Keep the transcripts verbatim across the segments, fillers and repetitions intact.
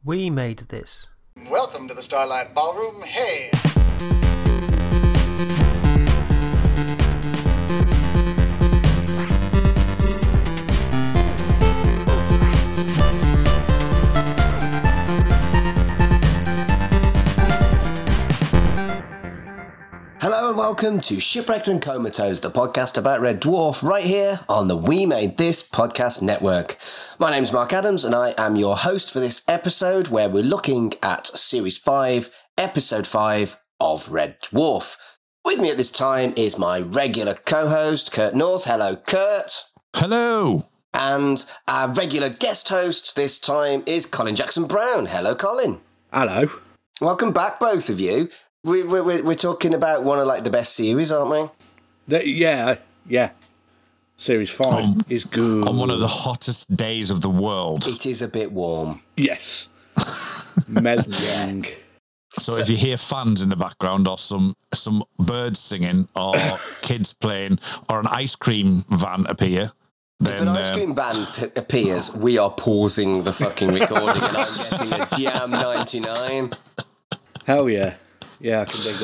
We made this. Welcome to the Starlight Ballroom. Hey! Hello and welcome to Shipwrecked and Comatose, the podcast about Red Dwarf, right here on the We Made This podcast network. My name's Mark Adams and I am your host for this episode where we're looking at Series five, Episode five of Red Dwarf. With me at this time is my regular co-host, Kurt North. Hello, Kurt. Hello. And our regular guest host this time is Colin Jackson Brown. Hello, Colin. Hello. Welcome back, both of you. We, we, we're, we're talking about one of like the best series, aren't we? The, yeah, yeah. Series five um, is good. On one of the hottest days of the world. It is a bit warm. Yes. Melting. So, so if you hear fans in the background or some some birds singing or kids playing or an ice cream van appear, then... If an ice cream um, van p- appears, we are pausing the fucking recording and I'm getting a Diam ninety-nine. Hell yeah. Yeah, I can dig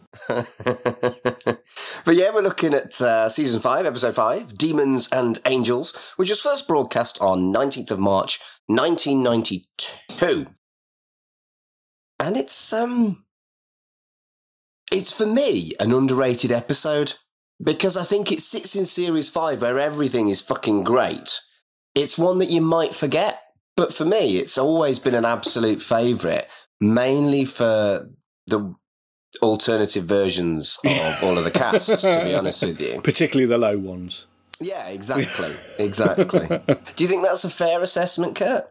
that. But yeah, we're looking at uh, Season five, Episode five, Demons and Angels, which was first broadcast on nineteenth of March, nineteen ninety-two. And it's, um... It's, for me, an underrated episode, because I think it sits in Series five where everything is fucking great. It's one that you might forget, but for me, it's always been an absolute favourite, mainly for the alternative versions of all of the casts, to be honest with you. Particularly the low ones. Yeah, exactly. Exactly. Do you think that's a fair assessment, Kurt?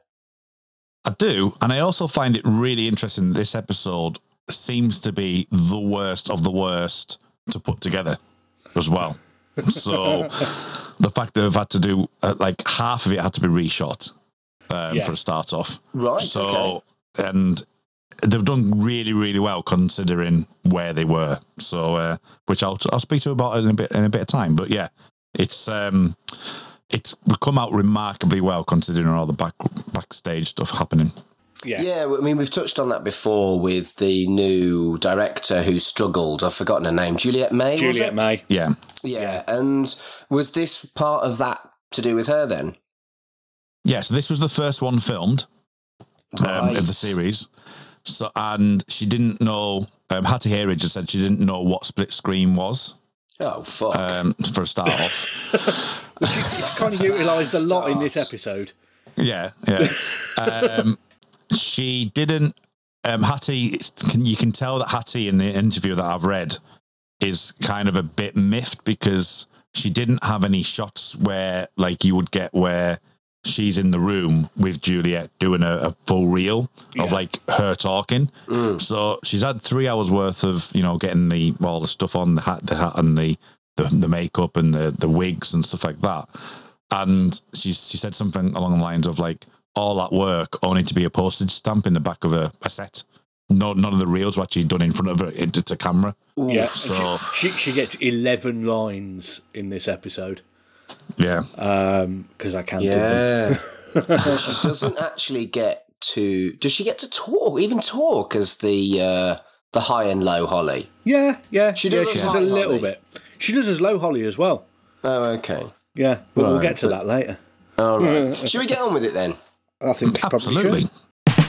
I do, and I also find it really interesting that this episode seems to be the worst of the worst to put together as well. So the fact that they've had to do, uh, like, half of it had to be reshot um, yeah. for a start off. Right, so, okay. And... they've done really, really well considering where they were. So, uh, which I'll I'll speak to about in a bit in a bit of time. But yeah, it's um, it's come out remarkably well considering all the back backstage stuff happening. Yeah, yeah. I mean, we've touched on that before with the new director who struggled. I've forgotten her name. Juliet May. Juliet was it? May. Yeah. yeah, yeah. And was this part of that to do with her then? Yeah. So this was the first one filmed um, right. of the series. So, and she didn't know, um, Hattie Hayridge had said she didn't know what split screen was. Oh, fuck. Um, for a start off. She's kind of utilised a lot in this episode. Yeah, yeah. um, she didn't, um, Hattie, you can tell that Hattie in the interview that I've read is kind of a bit miffed because she didn't have any shots where, like, you would get where she's in the room with Juliet doing a, a full reel yeah. of like her talking. Mm. So she's had three hours worth of, you know, getting the all the stuff on, the hat, the hat and the, the, the makeup and the, the wigs and stuff like that. And she, she said something along the lines of like, all that work only to be a postage stamp in the back of a, a set. No, none of the reels were actually done in front of her. It's a camera. Yeah. So she, she gets eleven lines in this episode. Yeah. Because um, I counted yeah. them. She doesn't actually get to... Does she get to talk, even talk as the uh, the high and low Holly? Yeah, yeah. She does, yeah, she as does high a little Holly. bit. She does as low Holly as well. Oh, okay. Yeah, but right, we'll get to but, that later. All right. Should we get on with it then? I think we Absolutely. probably should.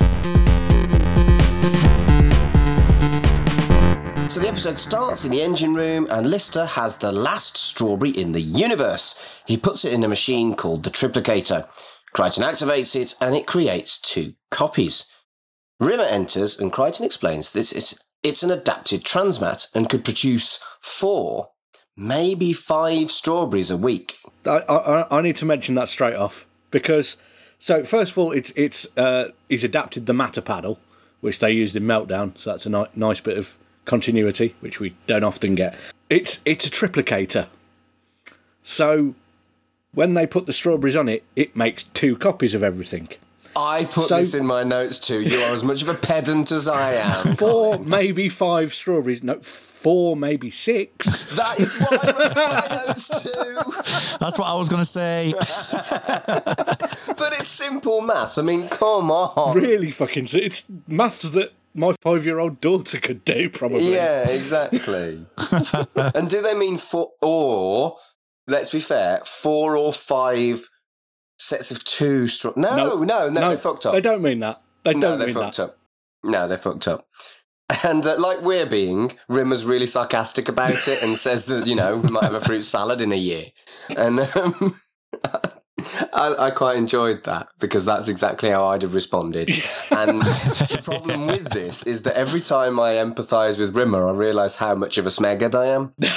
So the episode starts in the engine room and Lister has the last strawberry in the universe. He puts it in a machine called the Triplicator. Crichton activates it and it creates two copies. Rimmer enters and Crichton explains this is it's an adapted transmat and could produce four, maybe five strawberries a week. I, I, I need to mention that straight off because, so first of all, it's it's uh, he's adapted the matter paddle, which they used in Meltdown, so that's a ni- nice bit of continuity, which we don't often get. It's it's a triplicator. So when they put the strawberries on it, it makes two copies of everything. I put So- this in my notes too. You are as much of a pedant as I am. Four, maybe five strawberries. No, four, maybe six. That is what I wrote in my notes too. That's what I was going to say. But it's simple maths. I mean, come on. Really fucking. It's maths that my five-year-old daughter could do, probably. Yeah, exactly. And do they mean four, or, let's be fair, four or five sets of two straw? No, no, no, no, they fucked up. They don't mean that. They no, don't they mean fucked that. up. No, they fucked up. And uh, like we're being, Rimmer's really sarcastic about it and says that, you know, we might have a fruit salad in a year. And um, I, I quite enjoyed that because that's exactly how I'd have responded. And the problem with this is that every time I empathise with Rimmer, I realise how much of a smeghead I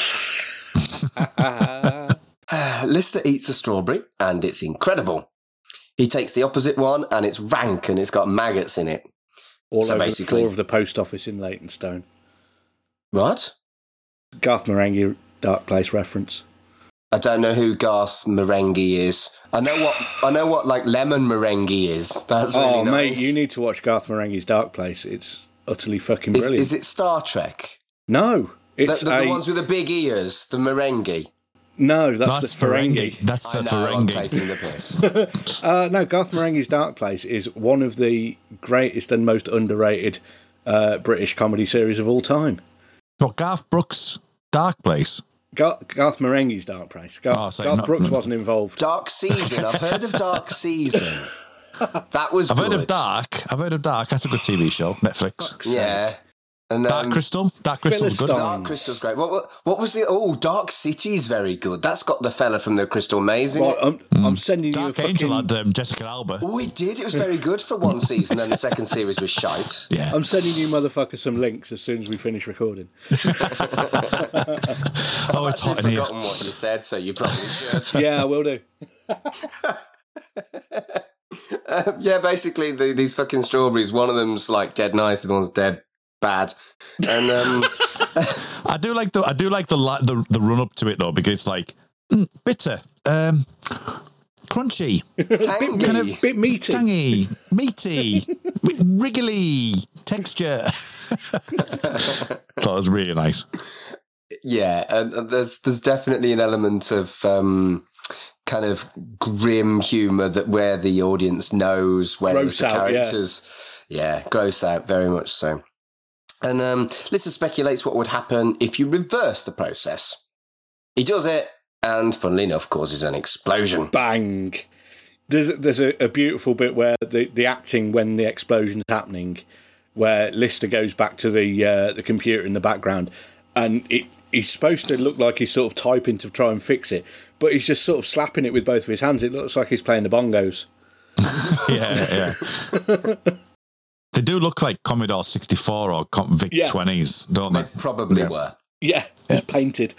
am. Lister eats a strawberry and it's incredible. He takes the opposite one and it's rank and it's got maggots in it. All So over the basically- floor of the post office in Leytonstone. What? Garth Marenghi Dark Place reference. I don't know who Garth Marenghi is. I know what I know what like lemon meringue is. That's really Oh, nice. mate, you need to watch Garth Marenghi's Dark Place. It's utterly fucking Is, brilliant. is it Star Trek? No, The, it's the, the a, ones with the big ears, the merengue. no. That's, That's the Ferengi. That's the I know, I'm Ferengi. taking the piss. Uh, no, Garth Marenghi's Dark Place is one of the greatest and most underrated uh, British comedy series of all time. What, Garth Brooks' Dark Place? Gar- Garth Marenghi's Dark Place. Garth, Oh, so Garth not- Brooks wasn't involved. Dark Season. I've heard of Dark Season. That was I've good. heard of Dark. I've heard of Dark. That's a good T V show. Netflix. Yeah. And Dark um, Crystal. Dark Crystal's good. Philistine. Dark Crystal's great. What, what what was the oh Dark City's very good. That's got the fella from the Crystal Maze in Right, it. I'm, I'm sending Dark you a Angel fucking. had um, Jessica Alba. Oh, it did. It was very good for one season, and the second series was shite. Yeah. I'm sending you motherfuckers some links as soon as we finish recording. Oh, it's hot I've in here. forgotten what you said, so you probably should. Yeah, I will do. Uh, yeah, basically the, these fucking strawberries. One of them's like dead nice, the other one's dead bad. And um, I do like the I do like the li- the, the run up to it though, because it's like mm, bitter, um, crunchy, tangy. kind of Bit meaty. tangy, meaty, wriggly texture. That was really nice. Yeah, and and there's there's definitely an element of um, kind of grim humour that where the audience knows when Gross the out, yeah. characters, yeah. gross out very much so. And um, Lister speculates what would happen if you reverse the process. He does it, and funnily enough, causes an explosion. Bang. There's there's a, a beautiful bit where the, the acting when the explosion's happening, where Lister goes back to the uh, the computer in the background, and it he's supposed to look like he's sort of typing to try and fix it, but he's just sort of slapping it with both of his hands. It looks like he's playing the bongos. Yeah, yeah. They do look like Commodore sixty-four or Com- Vic Yeah. twenties, don't they? Probably Yeah. were. Yeah, just painted.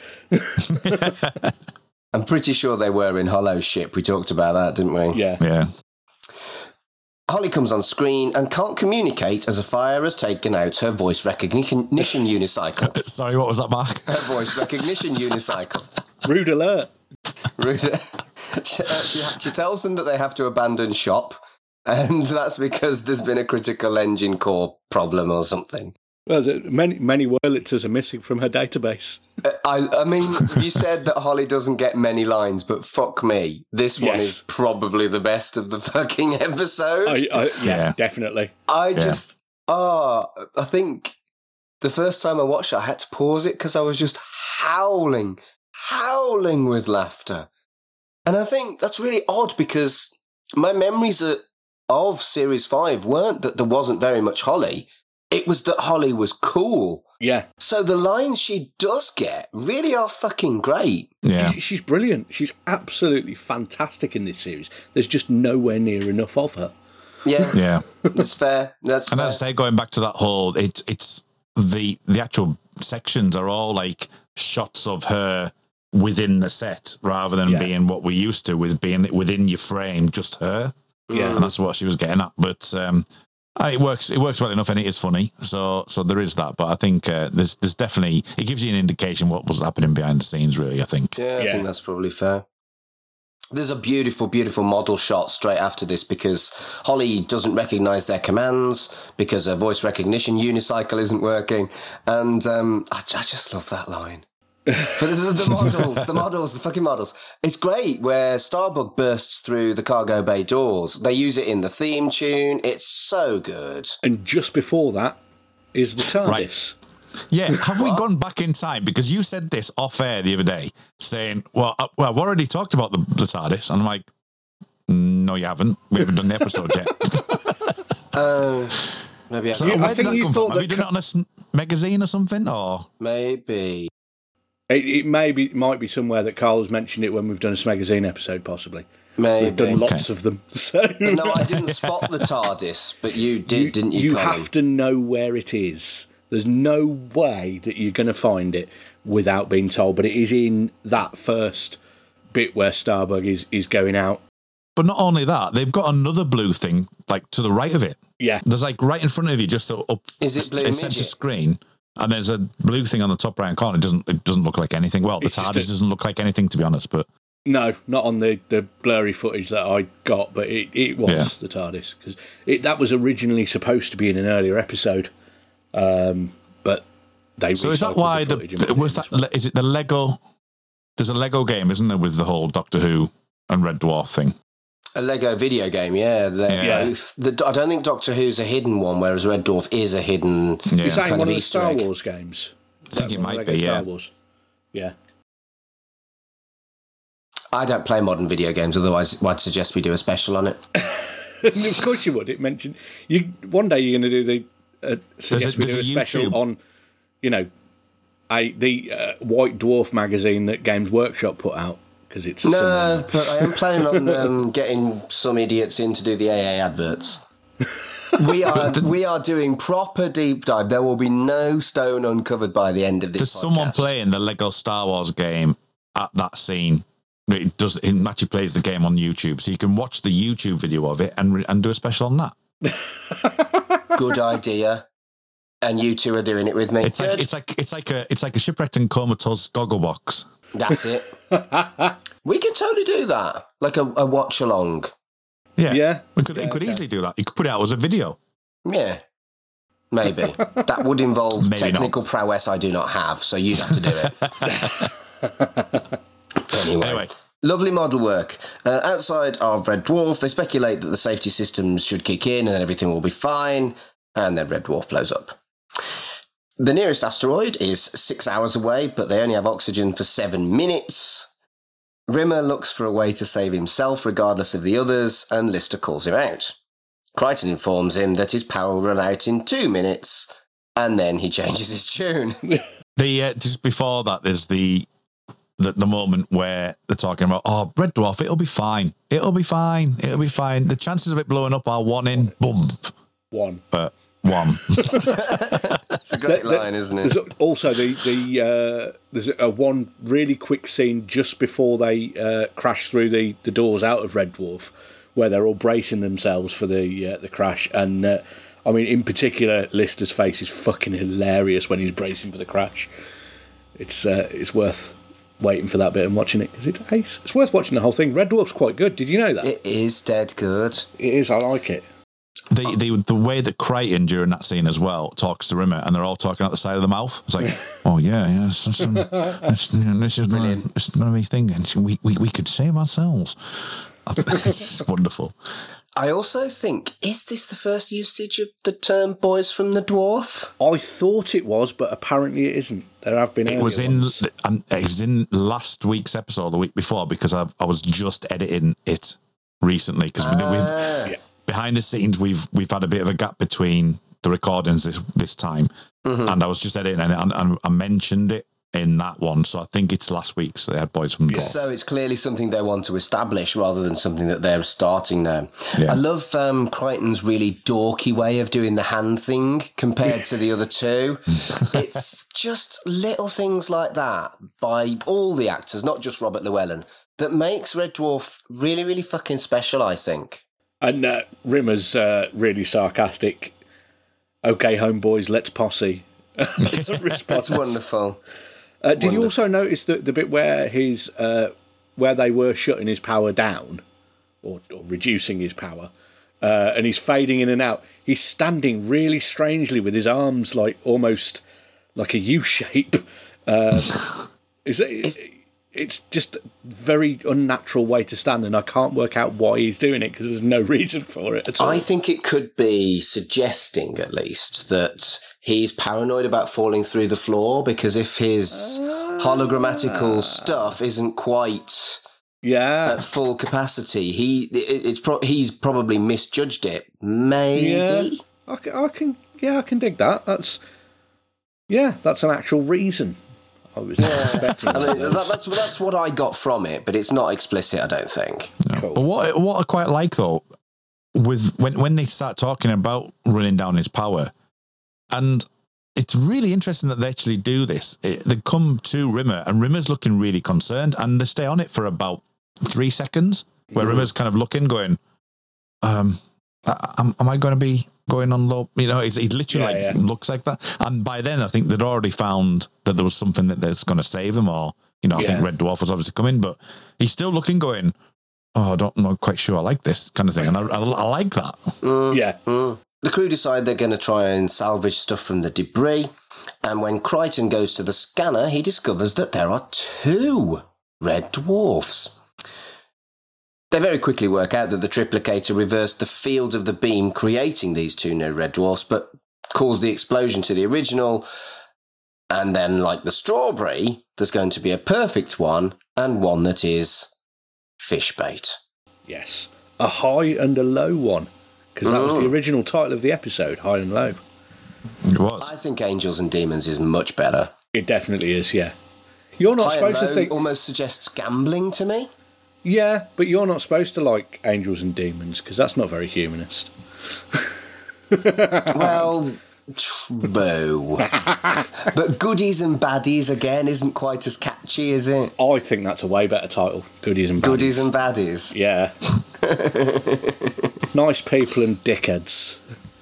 I'm pretty sure they were in Hollow Ship. We talked about that, didn't we? Yeah. Yeah. Holly comes on screen and can't communicate as a fire has taken out her voice recognition unicycle. Sorry, what was that, Mark? Her voice recognition unicycle. Rude alert. Rude. She, she, she tells them that they have to abandon shop, and that's because there's been a critical engine core problem or something. Well, the- many many Wurlitzers are missing from her database. Uh, I, I mean, you said that Holly doesn't get many lines, but fuck me, this one Yes. is probably the best of the fucking episode. I, I, yeah, Yeah. definitely. I just, ah, I think the first time I watched it, I had to pause it because I was just howling, howling with laughter. And I think that's really odd because my memories of, of Series five weren't that there wasn't very much Holly. It was that Holly was cool. Yeah. So the lines she does get really are fucking great. Yeah. She- She's brilliant. She's absolutely fantastic in this series. There's just nowhere near enough of her. Yeah, Yeah. that's fair. That's And fair. as I say, going back to that whole, it's it's the the actual sections are all like shots of her within the set rather than Yeah. being what we used to with being within your frame, just her. Yeah. And that's what she was getting at. But um, uh, it works. It works well enough, and it is funny. So so there is that. But I think uh, there's there's definitely it gives you an indication what was happening behind the scenes. Really, I think. Yeah, I Yeah. think that's probably fair. There's a beautiful, beautiful model shot straight after this because Holly doesn't recognise their commands because her voice recognition unicycle isn't working. And um, I, I just love that line. But the, the, the models, the models, the fucking models. It's great where Starbug bursts through the cargo bay doors. They use it in the theme tune. It's so good. And just before that is the TARDIS. Right. Yeah, have we gone back in time? Because you said this off air the other day, saying, well, uh, well I've already talked about the, the TARDIS. And I'm like, no, you haven't. We haven't done the episode yet. Oh, uh, maybe I, so yeah, where I did think that you come thought from? Have that you done it on a s- magazine or something? Or maybe. It, it maybe might be somewhere that Carl has mentioned it when we've done a magazine episode, possibly. Maybe. We've done lots Okay. of them. So No, I didn't spot the TARDIS, but you did, you, didn't you, you Colin? have to know where it is. There's no way that you're going to find it without being told, but it is in that first bit where Starbug is, is going out. But not only that, they've got another blue thing, like to the right of it. Yeah. There's like right in front of you, just up Is it blue in centre midget? screen. And there's a blue thing on the top right corner. It doesn't. It doesn't look like anything. Well, the It's just TARDIS a- doesn't look like anything, to be honest. But No, not on the, the blurry footage that I got, but it, it was Yeah. the TARDIS. Because that was originally supposed to be in an earlier episode, um, but they so is that recycled why the the, footage and put it was in that this one. le- is it the Lego? There's a Lego game, isn't there, with the whole Doctor Who and Red Dwarf thing? A Lego video game, yeah. They're Yeah. both. The, I don't think Doctor Who's a hidden one, whereas Red Dwarf is a hidden. Yeah. Is that in kind one of of the Easter Star egg. Wars games? I think That it one, might Lego be. Star Yeah. Wars. Yeah. I don't play modern video games, otherwise I'd suggest we do a special on it. Of course you would. It mentioned you. One day you're going to do the. Uh, suggest a- we there's do a a special YouTube- on, you know, a the uh, White Dwarf magazine that Games Workshop put out because it's No, similar. but I am planning on um, getting some idiots in to do the A A adverts. We are we are doing proper deep dive. There will be no stone uncovered by the end of this. There's podcast. someone playing the Lego Star Wars game at that scene. It does. It actually plays the game on YouTube, so you can watch the YouTube video of it and re- and do a special on that. Good idea. And you two are doing it with me. It's like Good. it's like it's like a it's like a shipwrecked and comatose goggle box. That's it. We could totally do that, like a, a watch along. Yeah, Yeah. We could Yeah, it could okay. easily do that. You could put it out as a video. Yeah, maybe that would involve Maybe technical prowess I do not have, so you'd have to do it. anyway. Anyway. Lovely model work. Uh, outside of Red Dwarf, they speculate that the safety systems should kick in and everything will be fine, and then Red Dwarf blows up. The nearest asteroid is six hours away, but they only have oxygen for seven minutes. Rimmer looks for a way to save himself regardless of the others, and Lister calls him out. Crichton informs him that his power will run out in two minutes, and then he changes his tune. The uh, just before that, there's the, the the moment where they're talking about, oh, Red Dwarf, it'll be fine, it'll be fine, it'll be fine. The chances of it blowing up are one in boom, One. uh, one. It's a great The- the- line, isn't There's it? also the the uh, there's a one really quick scene just before they uh, crash through the, the doors out of Red Dwarf, where they're all bracing themselves for the uh, the crash. And uh, I mean, in particular, Lister's face is fucking hilarious when he's bracing for the crash. It's uh, it's worth waiting for that bit and watching it because it's ace. It's worth watching the whole thing. Red Dwarf's quite good. Did you know that? It is dead good. It is. I like it. The, the the way that Crichton during that scene as well talks to Rimmer, and they're all talking out the side of the mouth. It's like, oh yeah, yeah, it's, it's, um, it's, you know, this is gonna, it's going to be thing, and we, we we could save ourselves. It's wonderful. I also think, is this the first usage of the term boys from the dwarf? I thought it was, but apparently it isn't. There have been. It was earlier in ones. and it was in last week's episode, the week before, because I I was just editing it recently because we've. Ah. Yeah. Behind the scenes, we've we've had a bit of a gap between the recordings this this time, and I was just editing it, and, and I mentioned it in that one. So I think it's last week's they had Boys from the Dwarf. So it's clearly something they want to establish rather than something that they're starting now. Yeah. I love um, Crichton's really dorky way of doing the hand thing compared to the other two. It's just little things like that by all the actors, not just Robert Llewellyn, that makes Red Dwarf really, really fucking special, I think. And uh, Rimmer's uh, really sarcastic. Okay, homeboys, let's posse. It's a response. It's wonderful. Uh, did you also notice the, the bit where his uh, where they were shutting his power down, or, or reducing his power, uh, and he's fading in and out. He's standing really strangely with his arms like almost like a U shape. Uh, it's, it's, it's just a very unnatural way to stand, and I can't work out why he's doing it because there's no reason for it at all. I think it could be suggesting, at least, that he's paranoid about falling through the floor, because if his uh, hologrammatical stuff isn't quite yeah at full capacity, he it, it's pro- he's probably misjudged it. Maybe. Yeah, I can, I can. Yeah, I can dig that. That's yeah, that's an actual reason. I was expecting. I mean, that, that's that's what I got from it, but it's not explicit, I don't think. No. Cool. But what what I quite like though, with when when they start talking about running down his power, and it's really interesting that they actually do this. It, they come to Rimmer, and Rimmer's looking really concerned, and they stay on it for about three seconds, where mm. Rimmer's kind of looking, going, um, am, am I going to be going on low? You know, he's, he literally yeah, like yeah. looks like that. And by then, I think they'd already found that there was something that that's going to save him, or, you know, I yeah. think Red Dwarf was obviously coming, but he's still looking, going, oh, I don't, I'm not quite sure I like this kind of thing. And I, I, I like that. Mm, yeah. Mm. The crew decide they're going to try and salvage stuff from the debris, and when Crichton goes to the scanner, he discovers that there are two red dwarfs. They very quickly work out that the triplicator reversed the field of the beam, creating these two new red dwarfs, but caused the explosion to the original. And then, like the strawberry, there's going to be a perfect one, and one that is fish bait. Yes. A high and a low one. Because that was the original title of the episode, High and Low. It was. I think Angels and Demons is much better. It definitely is, yeah. You're not High supposed and to Low think... almost suggests gambling to me. Yeah, but you're not supposed to like Angels and Demons, because that's not very humanist. Well, true. But Goodies and Baddies, again, isn't quite as catchy, is it? I think that's a way better title. Goodies and Baddies. Goodies and Baddies. Yeah. Nice people and dickheads.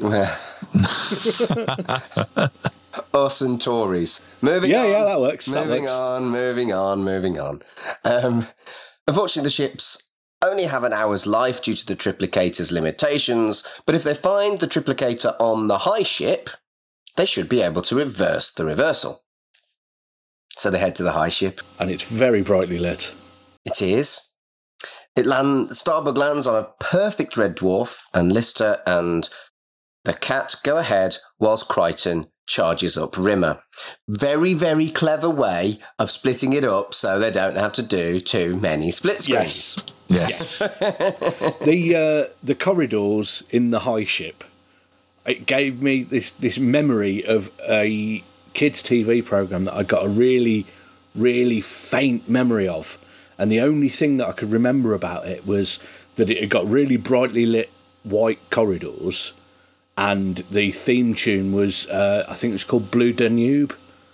Us and Tories. Moving Yeah, on. yeah, that works. That Moving works. on, moving on, moving on. Um, unfortunately, the ships only have an hour's life due to the triplicator's limitations, but if they find the triplicator on the high ship, they should be able to reverse the reversal. So they head to the high ship. And it's very brightly lit. It is. It land, Starbug lands on a perfect red dwarf, and Lister and the cat go ahead whilst Crichton charges up Rimmer. Very, very clever way of splitting it up so they don't have to do too many split screens. Yes. Yes. Yes. the uh, the corridors in the high ship, it gave me this, this memory of a kids' T V programme that I got a really, really faint memory of. And the only thing that I could remember about it was that it had got really brightly lit white corridors, and the theme tune was, uh, I think it was called Blue Danube.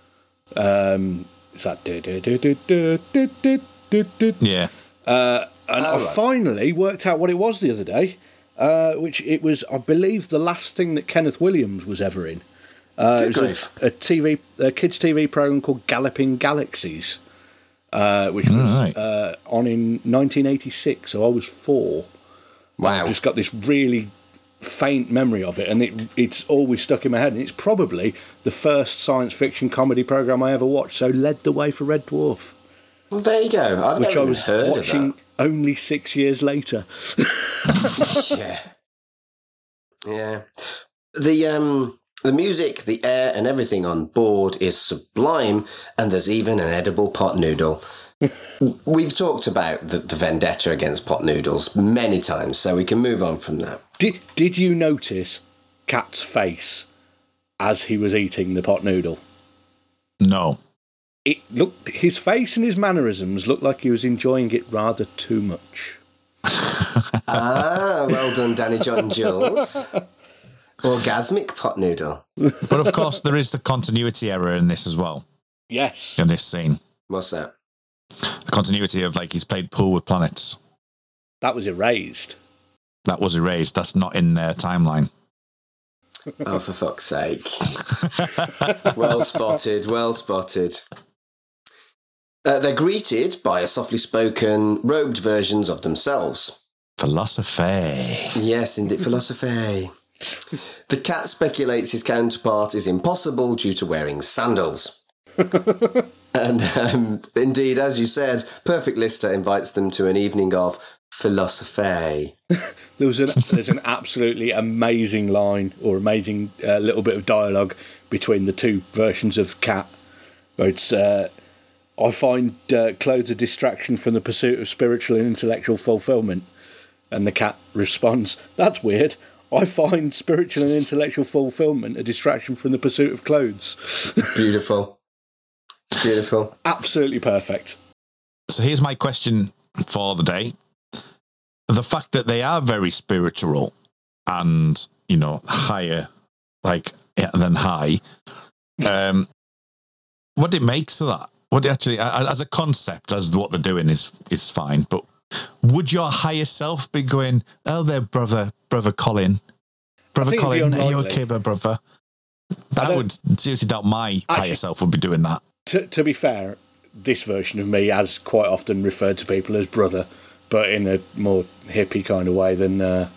Um, it's that... Do, do, do, do, do, do, do, do. Yeah. Uh, and Oh, I right. finally worked out what it was the other day, uh, which it was, I believe, the last thing that Kenneth Williams was ever in. Uh, Good it was grief. a, a T V, a kids' T V program called Galloping Galaxies, uh, which was Right. uh, on in nineteen eighty-six. So I was four. Wow. I've just got this really faint memory of it, and it it's always stuck in my head. And it's probably the first science fiction comedy program I ever watched. So led the way for Red Dwarf, Well, there you go. I've which never I even was heard watching of only six years later. that. Yeah. Yeah. The, um... The music, the air, and everything on board is sublime, and there's even an edible pot noodle. We've talked about the, the vendetta against pot noodles many times, so we can move on from that. Did Did you notice Cat's face as he was eating the pot noodle? No. It looked his face and his mannerisms looked like he was enjoying it rather too much. Ah, well done, Danny John Jules. Orgasmic pot noodle. But of course, there is the continuity error in this as well, Yes. in this scene. What's that? The continuity of, like, he's played pool with planets. That was erased. That was erased. That's not in their timeline. Oh, for fuck's sake. Well spotted, well spotted. Uh, they're greeted by a softly spoken, robed versions of themselves. Philosophy. Yes, indeed, philosophy. The cat speculates his counterpart is impossible due to wearing sandals. And um, indeed, as you said, Perfect Lister invites them to an evening of philosophy. There was an, there's an absolutely amazing line or amazing uh, little bit of dialogue between the two versions of Cat. Where it's, uh, I find uh, clothes a distraction from the pursuit of spiritual and intellectual fulfillment. And the cat responds, that's weird. I find spiritual and intellectual fulfillment a distraction from the pursuit of clothes. Beautiful. It's beautiful. Absolutely perfect. So here's my question for the day. The fact that they are very spiritual and, you know, higher, like, yeah, than high, um, what it makes of that? What it actually, as a concept, as what they're doing is is fine, but would your higher self be going, oh, there, brother, brother Colin, brother Colin, are you okay, brother? That would seriously doubt my actually, higher self would be doing that. To, to be fair, this version of me has quite often referred to people as brother, but in a more hippie kind of way than uh,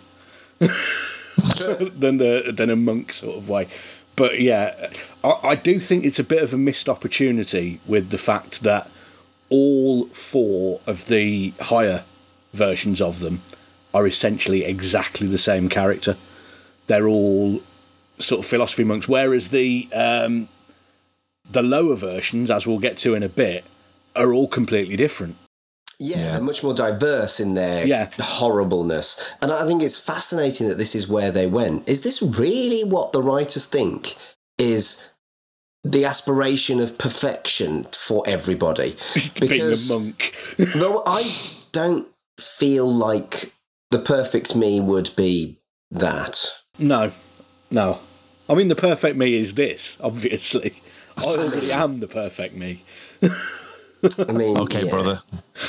than the than a monk sort of way. But yeah, I, I do think it's a bit of a missed opportunity with the fact that all four of the higher versions of them are essentially exactly the same character. They're all sort of philosophy monks, whereas the um, the lower versions, as we'll get to in a bit, are all completely different. Yeah, yeah. They're much more diverse in their yeah. horribleness. And I think it's fascinating that this is where they went. Is this really what the writers think is the aspiration of perfection for everybody? Because, being a monk. Well, I don't feel like the perfect me would be that. No, no. I mean, the perfect me is this, obviously. I already am the perfect me. I mean, okay, yeah. brother.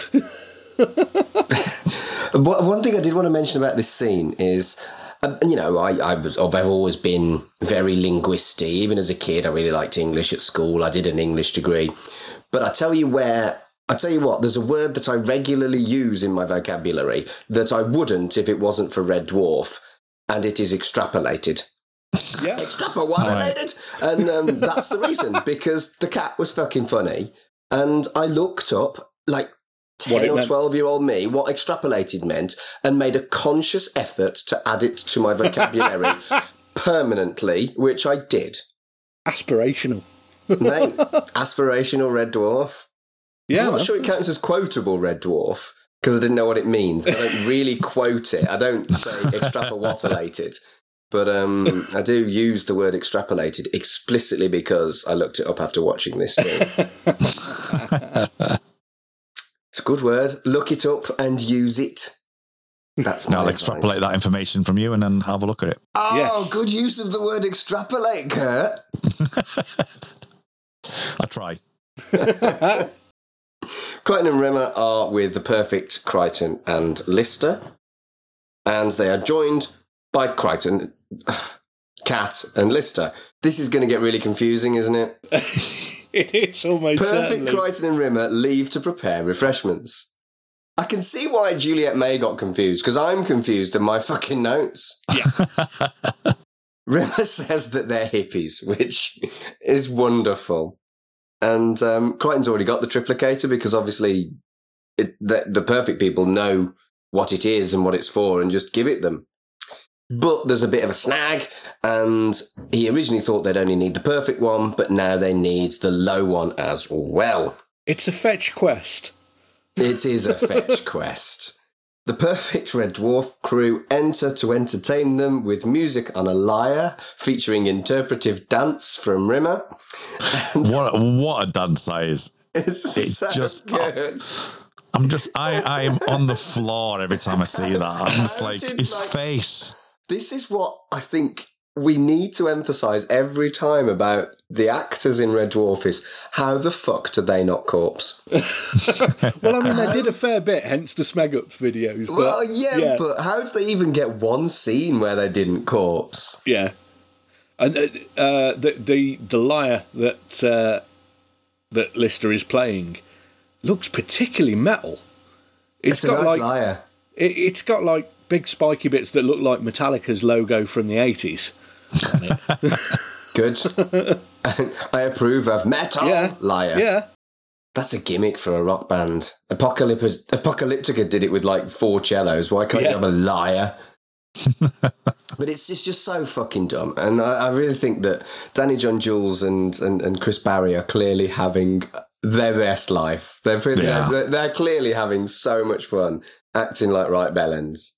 One thing I did want to mention about this scene is, uh, you know, I, I was, I've always been very linguistic. Even as a kid, I really liked English at school. I did an English degree. But I tell you where, I tell you what, there's a word that I regularly use in my vocabulary that I wouldn't if it wasn't for Red Dwarf, and it is extrapolated. Yeah. Extrapolated. Right. And um, that's the reason, because the cat was fucking funny. And I looked up, like, ten or twelve-year-old me, what extrapolated meant, and made a conscious effort to add it to my vocabulary permanently, which I did. Aspirational. Mate, aspirational Red Dwarf. Yeah. I'm not sure it counts as quotable Red Dwarf, because I didn't know what it means. I don't really quote it. I don't say extrapolated. But um, I do use the word extrapolated explicitly because I looked it up after watching this scene. It's a good word. Look it up and use it. That's my I'll advice. Extrapolate that information from you and then have a look at it. Oh, yes. Good use of the word extrapolate, Kurt. I try. Crichton and Rimmer are with the perfect Crichton and Lister, and they are joined by Crichton, Cat, and Lister. This is going to get really confusing, isn't it? It is almost Perfect certainly. Crichton and Rimmer leave to prepare refreshments. I can see why Juliet May got confused, because I'm confused in my fucking notes. Yeah. Rimmer says that they're hippies, which is wonderful. And um, Crichton's already got the triplicator, because obviously it, the, the perfect people know what it is and what it's for and just give it them. But there's a bit of a snag, and he originally thought they'd only need the perfect one, but now they need the low one as well. It's a fetch quest. It is a fetch quest. The perfect Red Dwarf crew enter to entertain them with music on a lyre, featuring interpretive dance from Rimmer. And what, what a dance that is. It's it so just, good. I'm just, I, I am on the floor every time I see that. I'm just like, his like, face. This is what I think we need to emphasise every time about the actors in Red Dwarf is how the fuck do they not corpse? Well, I mean, they did a fair bit, hence the Smeg Ups videos. But, well, yeah, yeah, but how did they even get one scene where they didn't corpse? Yeah. And uh, uh, the, the the lyre that uh, that Lister is playing, looks particularly metal. It's, it's a nice like, liar. It, it's got like big spiky bits that look like Metallica's logo from the eighties. Good. I approve of metal Yeah. liar. Yeah. That's a gimmick for a rock band. Apocalyptica, Apocalyptica did it with like four cellos. Why can't Yeah. you have a liar? But it's, it's just so fucking dumb. And I, I really think that Danny John Jules and, and, and Chris Barry are clearly having their best life. They're, really, Yeah. they're, they're clearly having so much fun acting like right bellends.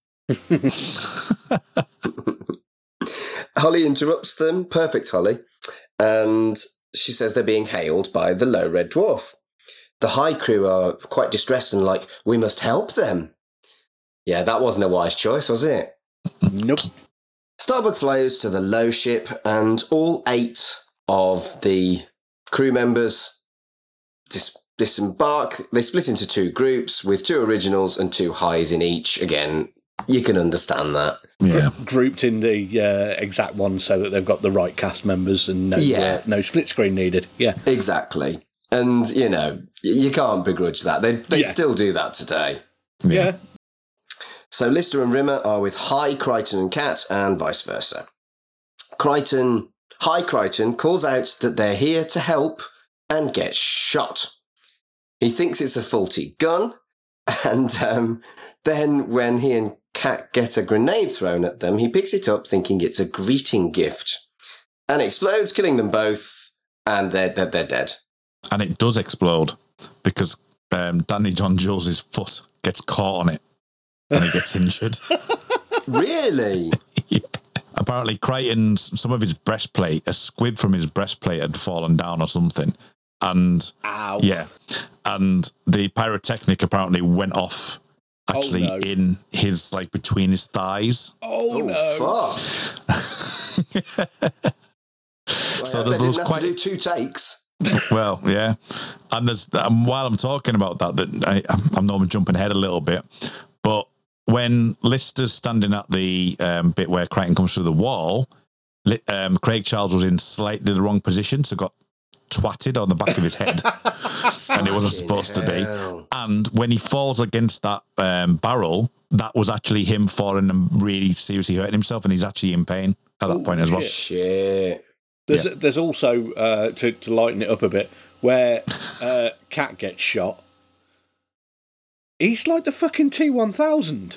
Holly interrupts them. Perfect, Holly. And she says they're being hailed by the Low Red Dwarf. The High crew are quite distressed and like, we must help them. Yeah, that wasn't a wise choice, was it? Nope. Starbuck flows to the Low ship, and all eight of the crew members dis- disembark. They split into two groups with two originals and two highs in each. Again, you can understand that. Yeah. Grouped in the uh, exact one so that they've got the right cast members and no, Yeah. uh, no split screen needed. Yeah. Exactly. And, you know, you can't begrudge that. They'd, they'd Yeah. still do that today. Yeah. So Lister and Rimmer are with High, Crichton and Cat, and vice versa. Crichton, High Crichton calls out that they're here to help and gets shot. He thinks it's a faulty gun, and um, then when he and Cat get a grenade thrown at them, he picks it up thinking it's a greeting gift. And it explodes, killing them both, and they're, they're, they're dead. And it does explode because um, Danny John Jules' foot gets caught on it and he gets injured. Really? Yeah. Apparently, Crichton's, some of his breastplate, a squib from his breastplate had fallen down or something. And Ow. yeah, and the pyrotechnic apparently went off actually Oh, no. in his, like, between his thighs. Oh, Oh, no. fuck. So Well, there they was didn't have quite- to do two takes. Well, yeah. And there's, um, while I'm talking about that, that I, I'm normally jumping ahead a little bit, but when Lister's standing at the um, bit where Crichton comes through the wall, Li- um, Craig Charles was in slightly the wrong position, so got twatted on the back of his head, and it wasn't supposed to be. Hell. And when he falls against that um, barrel, that was actually him falling and really seriously hurting himself, and he's actually in pain at that Ooh, point as well. Shit. There's, Yeah. there's also, uh, to, to lighten it up a bit, where uh, Cat gets shot. He's like the fucking T one thousand.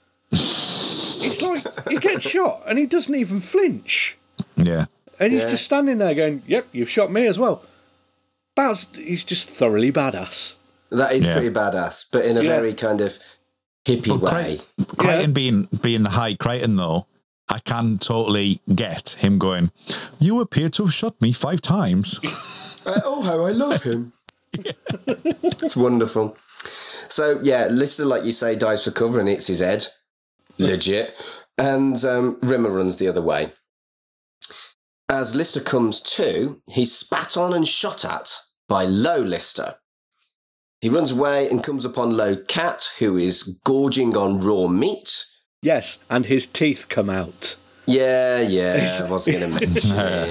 It's like, he gets shot and he doesn't even flinch. Yeah. And he's Yeah. just standing there going, yep, you've shot me as well. That's, he's just thoroughly badass. That is Yeah. pretty badass, but in a Yeah. very kind of hippie But way. Cri- Crichton being being the High Crichton, though, I can totally get him going, you appear to have shot me five times. Uh, oh, how I love him. It's wonderful. So, yeah, Lister, like you say, dives for cover and hits his head. Legit. And um, Rimmer runs the other way. As Lister comes to, he's spat on and shot at by Low Lister. He runs away and comes upon Low Cat, who is gorging on raw meat. Yes, and his teeth come out. Yeah, yeah, I wasn't going to mention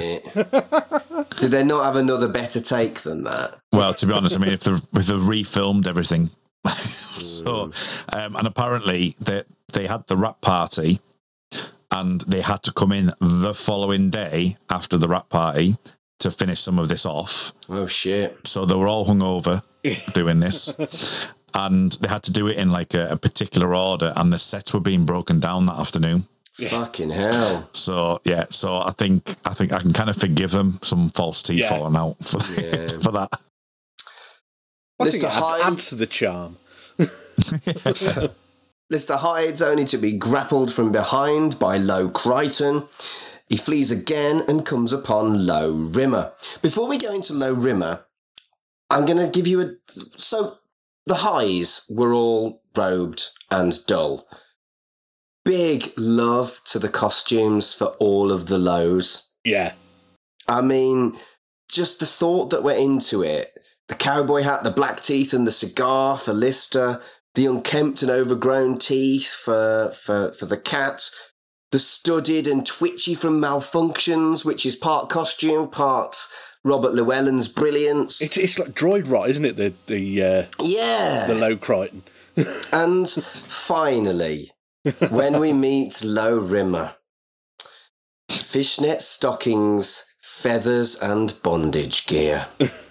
it. Did they not have another better take than that? Well, to be honest, I mean, if they've, if they've refilmed everything. so, um, and apparently they, they had the rap party and they had to come in the following day after the rap party to finish some of this off. Oh, shit. So they were all hungover doing this. And they had to do it in like a, a particular order, and the sets were being broken down that afternoon. Yeah. Fucking hell. So yeah, so I think I think I can kind of forgive them some false teeth Yeah. falling out for, Yeah. for that. I think Lister it add- Hyde. adds to the charm. Lister hides only to be grappled from behind by Low Crichton. He flees again and comes upon Low Rimmer. Before we go into Low Rimmer, I'm going to give you a... So, the highs were all robed and dull. Big love to the costumes for all of the lows. Yeah. I mean, just the thought that we're into it. The cowboy hat, the black teeth and the cigar for Lister, the unkempt and overgrown teeth for, for, for the cat, the studded and twitchy from Malfunctions, which is part costume, part Robert Llewellyn's brilliance. It's it's like Droid Rot, isn't it? The the uh, yeah. the low Crichton. And finally, when we meet Low Rimmer, fishnet stockings, feathers, and bondage gear.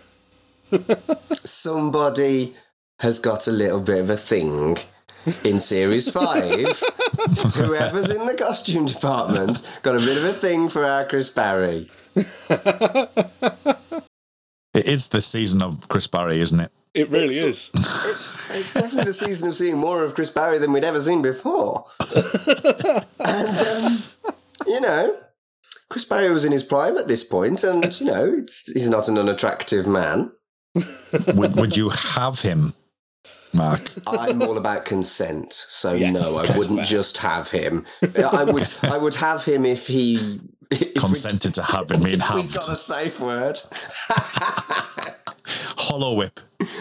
Somebody has got a little bit of a thing in Series five. Whoever's in the costume department got a bit of a thing for our Chris Barry. It is the season of Chris Barry, isn't it? It really It's- is. It's, it's definitely the season of seeing more of Chris Barry than we'd ever seen before. And, um, you know, Chris Barry was in his prime at this point, and, you know, it's, he's not an unattractive man. would, would you have him, Mark? I'm all about consent, so Yes, no, I that's wouldn't fair. just have him. I would, I would have him if he if Consented to have him being we, if we halved. got a safe word. Hollow whip.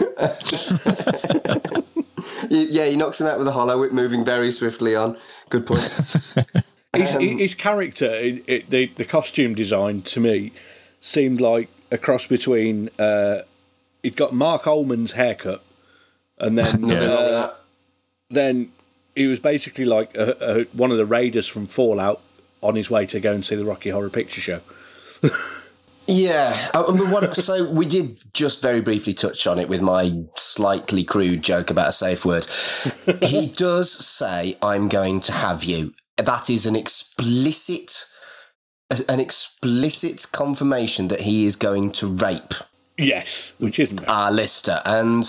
Yeah, he knocks him out with a hollow whip, moving very swiftly on. Good point. His, Um, his character, it, it, the the costume design to me seemed like a cross between. Uh, he'd got Mark Ullman's haircut, and then Nothing wrong with uh, that. then he was basically like a, a, one of the raiders from Fallout on his way to go and see the Rocky Horror Picture Show. Yeah, I mean, what, so we did just very briefly touch on it with my slightly crude joke about a safe word. He does say, "I'm going to have you." That is an explicit, an explicit confirmation that he is going to rape Yes, which isn't it? our Lister. And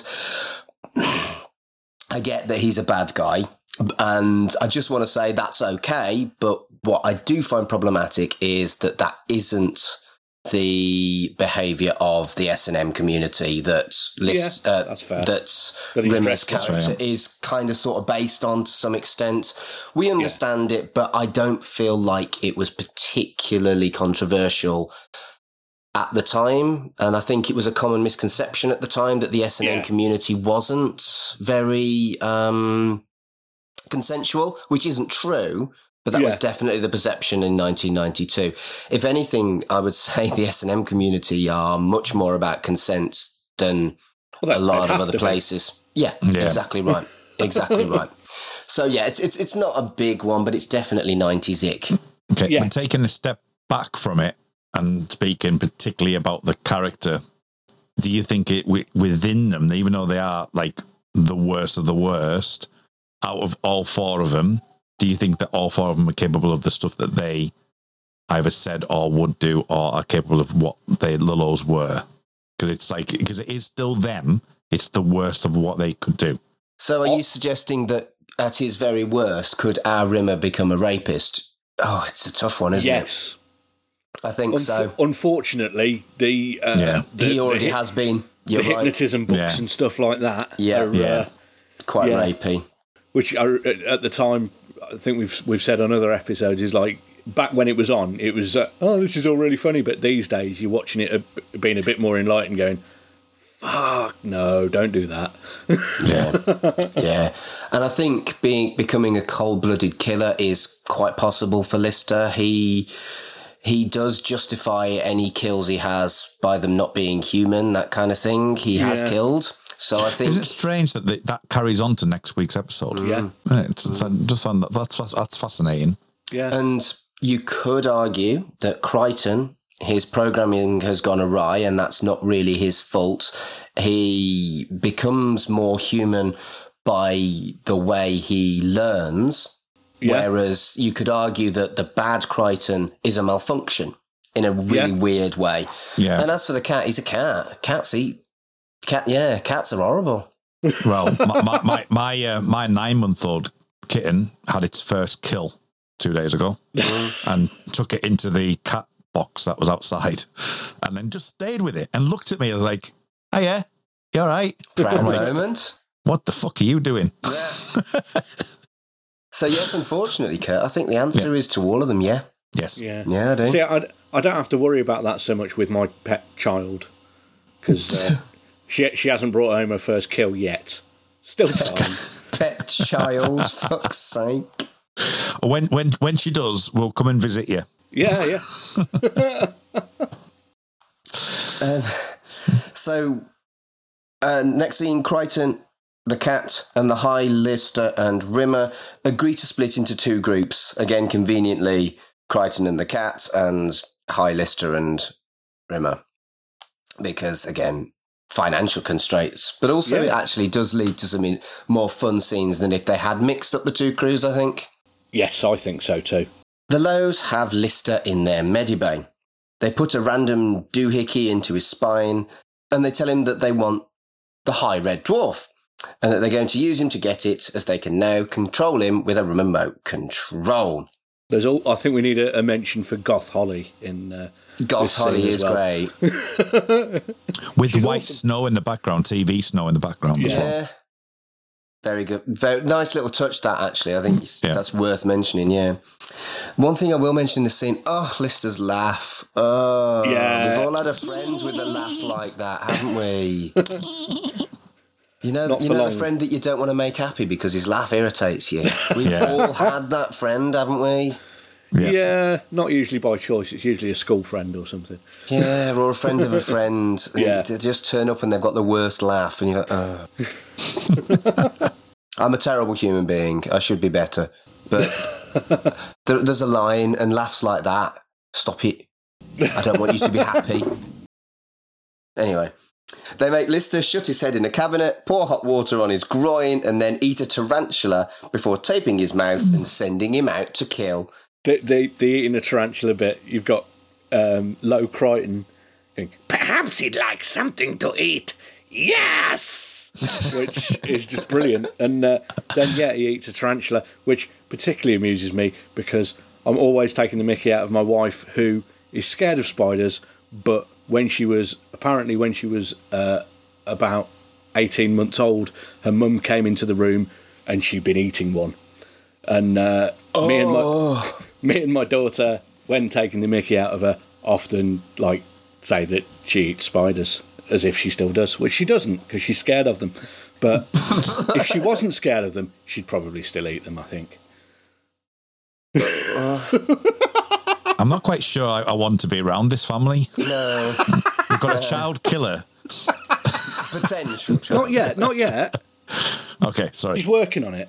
I get that he's a bad guy, and I just want to say that's okay. But what I do find problematic is that that isn't the behaviour of the S and M community that List, Yeah, uh, that's fair. that That he's Rimmer's dressed character as. is kind of sort of based on to some extent. We understand it, but I don't feel like it was particularly controversial at the time, and I think it was a common misconception at the time that the S and M Yeah. community wasn't very um, consensual, which isn't true, but that was Yeah. definitely the perception in nineteen ninety-two. If anything, I would say the S and M community are much more about consent than Well, they- a lot they'd of have other to be. places. Yeah, Yeah. exactly right. Exactly right. So yeah, it's it's it's not a big one, but it's definitely nineties ick. Okay, Yeah. but taking a step back from it and speaking particularly about the character, do you think it wi- within them, even though they are like the worst of the worst, out of all four of them, do you think that all four of them are capable of the stuff that they either said or would do, or are capable of what they Lullos were? Because it's like because it is still them. It's the worst of what they could do. So are you suggesting that at his very worst, could our Rimmer become a rapist? Oh, it's a tough one, isn't Yes. it? I think Unf- so. Unfortunately, the uh, Yeah. the, He already the, hip- has been. the You're right. hypnotism books Yeah. and stuff like that. Yeah. are, Yeah. Uh, Quite yeah. rapey. which are, at the time, I think we've we've said on other episodes, is like back when it was on, it was uh, oh, this is all really funny. But these days, you're watching it uh, being a bit more enlightened, going, fuck no, don't do that. Yeah. Yeah. And I think being becoming a cold-blooded killer is quite possible for Lister. He he does justify any kills he has by them not being human, that kind of thing. He has Yeah. killed. So I think Isn't it strange that the, that carries on to next week's episode? Yeah. Isn't it? It's, it's, I just found that that's that's fascinating. Yeah, And you could argue that Crichton, his programming has gone awry, and that's not really his fault. He becomes more human by the way he learns, Yeah. whereas you could argue that the bad Crichton is a malfunction in a really Yeah. weird way. Yeah. And as for the cat, he's a cat. Cats eat. Cat, yeah, cats are horrible. Well, my my my my, uh, my nine month old kitten had its first kill two days ago, and took it into the cat box that was outside, and then just stayed with it and looked at me. I was like, "Oh yeah, you all right? Proud I'm like, moment. what the fuck are you doing?" So yes, unfortunately, Kurt, I think the answer is to all of them. Yeah, Yes. yeah, yeah, I do. See, I, I don't have to worry about that so much with my pet child because uh, she she hasn't brought home her first kill yet. Still time. Pet child, fuck's sake. When when when she does, we'll come and visit you. Yeah, yeah. Um, so, uh, next scene, Crichton, the cat, and the High, Lister, and Rimmer agree to split into two groups. Again, conveniently, Crichton and the cat, and High, Lister, and Rimmer. Because, again, financial constraints. But also, Yeah. it actually does lead to some more fun scenes than if they had mixed up the two crews, I think. Yes, I think so too. The Lows have Lister in their medibay. They put a random doohickey into his spine, and they tell him that they want the High Red Dwarf, and that they're going to use him to get it, as they can now control him with a remote control. There's all. I think we need a, a mention for Goth Holly in. Uh, Goth this Holly scene as is well. great. With white awesome. snow in the background, T V snow in the background as well. Yeah. Very good. Very nice little touch, that, actually. I think it's- Yeah. that's worth mentioning, yeah. One thing I will mention in this scene, oh, Lister's laugh. Oh, Yeah. we've all had a friend with a laugh like that, haven't we? You know, Not you for know long. the friend that you don't want to make happy because his laugh irritates you. We've Yeah. all had that friend, haven't we? Yeah. Yeah, not usually by choice. It's usually a school friend or something. Yeah, or a friend of a friend. And Yeah. They just turn up and they've got the worst laugh, and you're like, oh. I'm a terrible human being. I should be better. But there, there's a line, and laughs like that. Stop it. I don't want you to be happy. Anyway. They make Lister shut his head in a cabinet, pour hot water on his groin, and then eat a tarantula before taping his mouth and sending him out to kill. The, the, the eating a tarantula bit, you've got um, Low Crichton going, perhaps he'd like something to eat. Yes! Which is just brilliant. And uh, then, yeah, he eats a tarantula, which particularly amuses me because I'm always taking the mickey out of my wife, who is scared of spiders, but when she was, apparently when she was uh, about eighteen months old, her mum came into the room and she'd been eating one. And uh, Oh. me and my me and my daughter, when taking the mickey out of her, often like say that she eats spiders, as if she still does, which she doesn't because she's scared of them. But if she wasn't scared of them, she'd probably still eat them, I think. I'm not quite sure I, I want to be around this family. No. We've got a child killer. Potential. Not yet, not yet. Okay, sorry. He's working on it.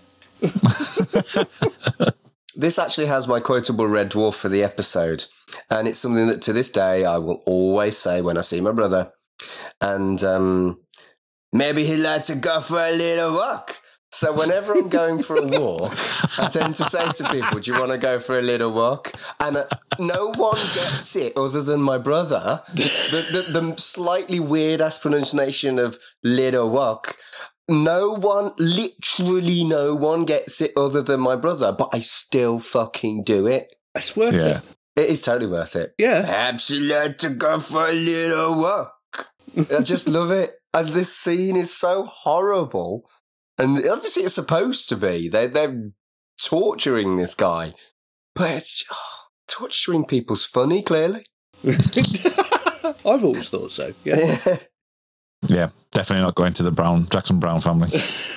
This actually has my quotable Red Dwarf for the episode, and it's something that to this day I will always say when I see my brother. And um, maybe he'd like to go for a little walk. So whenever I'm going for a walk, I tend to say to people, do you want to go for a little walk? And uh, no one gets it other than my brother. The, the, the slightly weird-ass pronunciation of little walk. No one, literally no one gets it other than my brother, but I still fucking do it. It's worth Yeah. it. It is totally worth it. Yeah. Perhaps you'd like to go for a little walk. I just love it. And this scene is so horrible. And obviously it's supposed to be. They're, they're torturing this guy. But it's oh, torturing people's funny, clearly. I've always thought so. Yeah. Yeah, definitely not going to the Brown Jackson Brown family.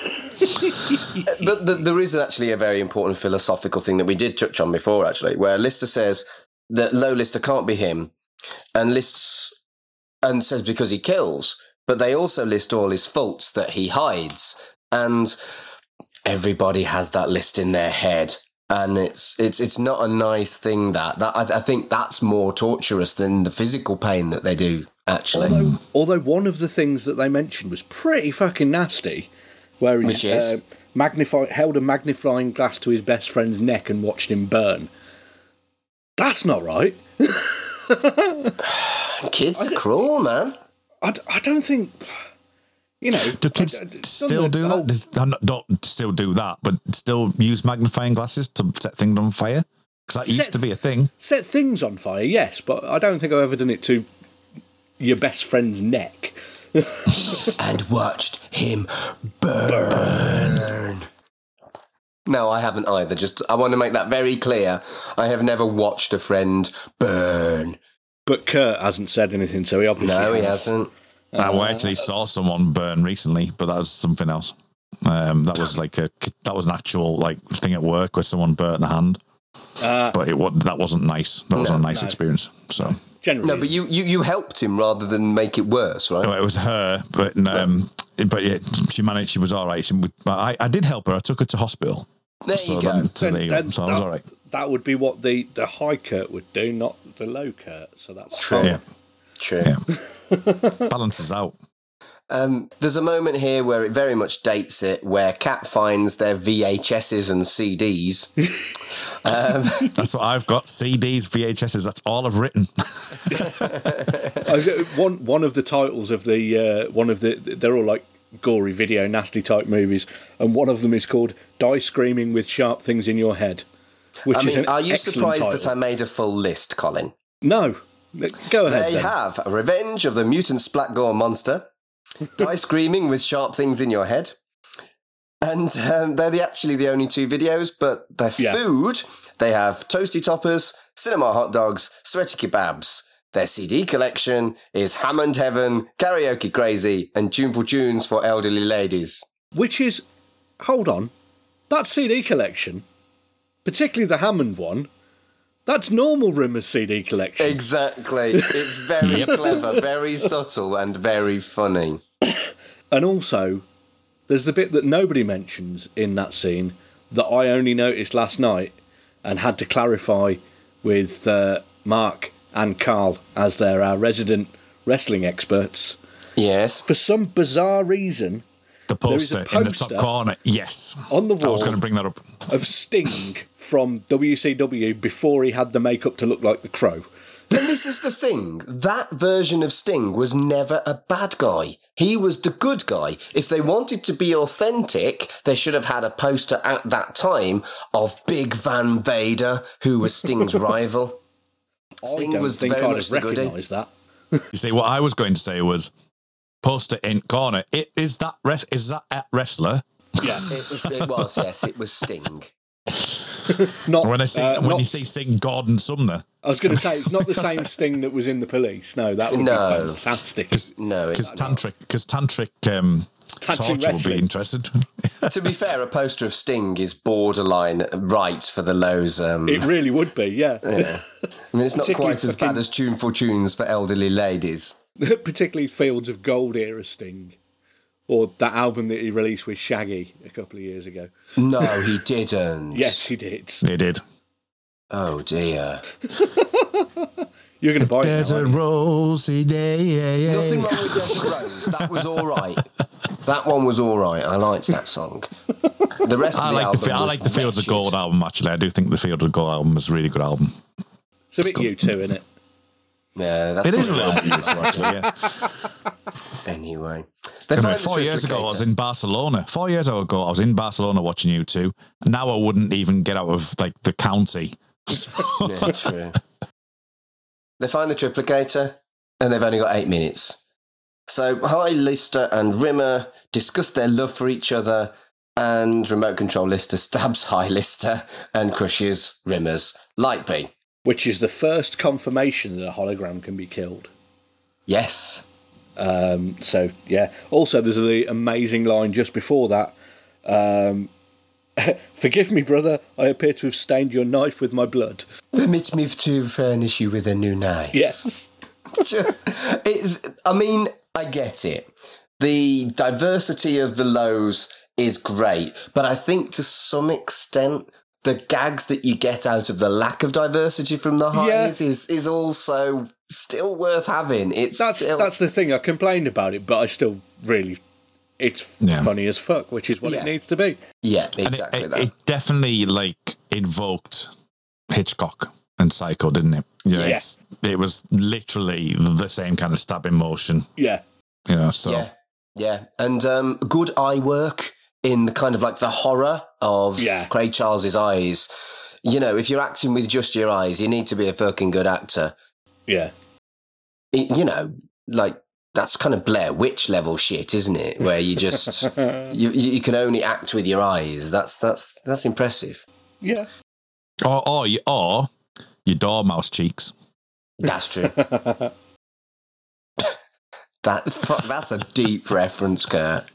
But the, there is actually a very important philosophical thing that we did touch on before, actually, where Lister says that Low Lister can't be him, and lists and says because he kills, but they also list all his faults that he hides, and everybody has that list in their head, and it's it's it's not a nice thing. That that I, I think that's more torturous than the physical pain that they do. Actually, Although, although one of the things that they mentioned was pretty fucking nasty, where Which he is? uh, magnify, held a magnifying glass to his best friend's neck and watched him burn. That's not right. kids are cruel, man. I, d- I don't think, you know. Do kids I- I- still do oh, that? Does- not- Don't still do that, but still use magnifying glasses to set things on fire? Because that used Set- to be a thing. Set things on fire, yes, but I don't think I've ever done it to your best friend's neck. And watched him burn. No, I haven't either. Just I want to make that very clear. I have never watched a friend burn. But Kurt hasn't said anything, so he obviously No, he has. hasn't. I well, I actually saw someone burn recently, but that was something else. Um, that was like a that was an actual like thing at work where someone burnt the hand. Uh, But it wa- that wasn't nice. That wasn't No, a nice no. experience. So Do Generally, No, but you, you, you helped him rather than make it worse, right? Well, it was her, but um, but yeah, she managed. She was all right. She would, I, I did help her. I took her to hospital. There so you go. Then, so, Then- there you then go. so I was that, all right. that would be what the, the high Kurt would do, not the low Kurt. So that's True. fine. Yeah, True. yeah. Balances out. Um, there's a moment here where it very much dates it, where Kat finds their V H S's and C Ds. um, That's what I've got. C Ds, V H S's. That's all I've written. Uh, one one of the titles of the uh, one of the they're all like gory video nasty type movies, and one of them is called Die Screaming with Sharp Things in Your Head, which I is mean, an are you excellent surprised title. that I made a full list, Colin? No, go ahead. They then. have Revenge of the Mutant Splatgore Monster, Die Screaming with Sharp Things in Your Head, and um, they're the, actually the only two videos, but their Yeah. food, they have Toasty Toppers, Cinema Hot Dogs, Sweaty Kebabs. Their C D collection is Hammond Heaven, Karaoke Crazy, and Tuneful Tunes for Elderly Ladies. Which is, hold on, that C D collection, particularly the Hammond one, that's normal Rimmer's C D collection. Exactly. It's very clever, very subtle, and very funny. And also, there's the bit that nobody mentions in that scene that I only noticed last night and had to clarify with uh, Mark and Carl, as they're our resident wrestling experts. Yes. For some bizarre reason, The There is a poster, in the top poster corner. Yes. on the I was wall going to bring that up. of Sting from W C W before he had the makeup to look like the Crow. And this is the thing. That version of Sting was never a bad guy. He was the good guy. If they wanted to be authentic, they should have had a poster at that time of Big Van Vader, who was Sting's rival. Sting I don't was think very I'd much have the goodie. recognised that. You see, what I was going to say was poster in corner. It, is that res- is that a wrestler? Yeah. It, it was, yes, it was Sting. Not, When I see uh, when not- you see Sing Gordon Sumner, I was going to say, it's not the same Sting that was in the Police. No, that would No. be fantastic. No, because it's tantric because tantric um, Tantric torture will wrestling. be interested. To be fair, a poster of Sting is borderline right for the Lowe's. Um, It really would be, yeah. yeah. I mean, it's not Particularly quite as fucking- bad as Tuneful Tunes for elderly ladies. Particularly Fields of Gold era Sting. Or that album that he released with Shaggy a couple of years ago. No, he didn't. Yes, he did. They did. Oh, dear. You're going to buy There's it now, a aren't you? rosy day. Nothing wrong with Desert Rose. That was all right. That one was all right. I liked that song. The rest I of the like album the I was like the Fields of wretched. Gold album. Actually, I do think the Fields of Gold album is a really good album. It's a bit U two, isn't it? Yeah, that's It is a probably little right. beautiful, actually. Yeah. Anyway. They I mean, find the four years ago, I was Triplicator. in Barcelona. Four years ago, I was in Barcelona watching U two. Now I wouldn't even get out of like the county. Yeah, true. They find the Triplicator, and they've only got eight minutes. So, Hi Lister and Rimmer discuss their love for each other, and Remote Control Lister stabs Hi Lister and crushes Rimmer's light beam. Which is the first confirmation that a hologram can be killed. Yes. Um, so, yeah. Also, there's the amazing line just before that. Um, Forgive me, brother. I appear to have stained your knife with my blood. Permit me to furnish you with a new knife. Yes. Just, it's, I mean, I get it. The diversity of the lows is great, but I think to some extent, the gags that you get out of the lack of diversity from the highs Yeah. is, is also still worth having. It's That's still, that's the thing. I complained about it, but I still really... It's Yeah. funny as fuck, which is what Yeah. it needs to be. yeah, And exactly it, it, that. it definitely like invoked Hitchcock and Psycho, didn't it? You know, Yeah. it's, it was literally the same kind of stabbing motion. Yeah. You know, so Yeah, yeah, and um, good eye work in the kind of like the horror of Yeah. Craig Charles's eyes. You know, if you're acting with just your eyes, you need to be a fucking good actor. Yeah. It- you know, like that's kind of Blair Witch level shit, isn't it? Where you just you you can only act with your eyes. That's that's that's impressive. Yeah. or or, you, or your dormouse cheeks. That's true. that fuck, that's a deep reference, Kurt.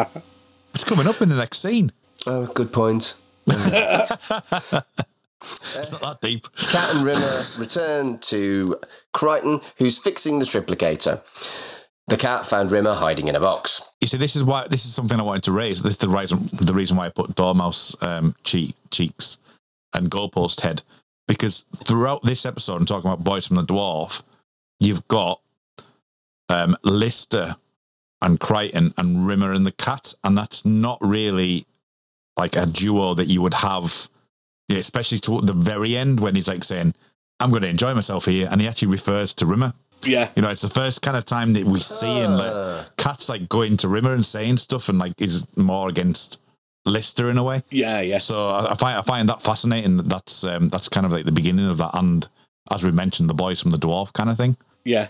It's coming up in the next scene. Oh, good point. It's not that deep. Cat and Rimmer return to Crichton, who's fixing the triplicator. The cat found Rimmer hiding in a box. You see, this is why this is something I wanted to raise. This is the reason, the reason why I put Dormouse um, cheek, cheeks and goalpost head, because throughout this episode, I'm talking about Boys from the Dwarf. You've got um, Lister and Crichton and Rimmer and the cat, and that's not really like a duo that you would have, you know, especially toward the very end when he's like saying, "I'm going to enjoy myself here," and he actually refers to Rimmer. Yeah, you know, it's the first kind of time that we see him like Cat's like going to Rimmer and saying stuff, and like is more against Lister in a way. Yeah, yeah. So I, I find I find that fascinating. That's um, that's kind of like the beginning of that, and as we mentioned, the Boys from the Dwarf kind of thing. Yeah.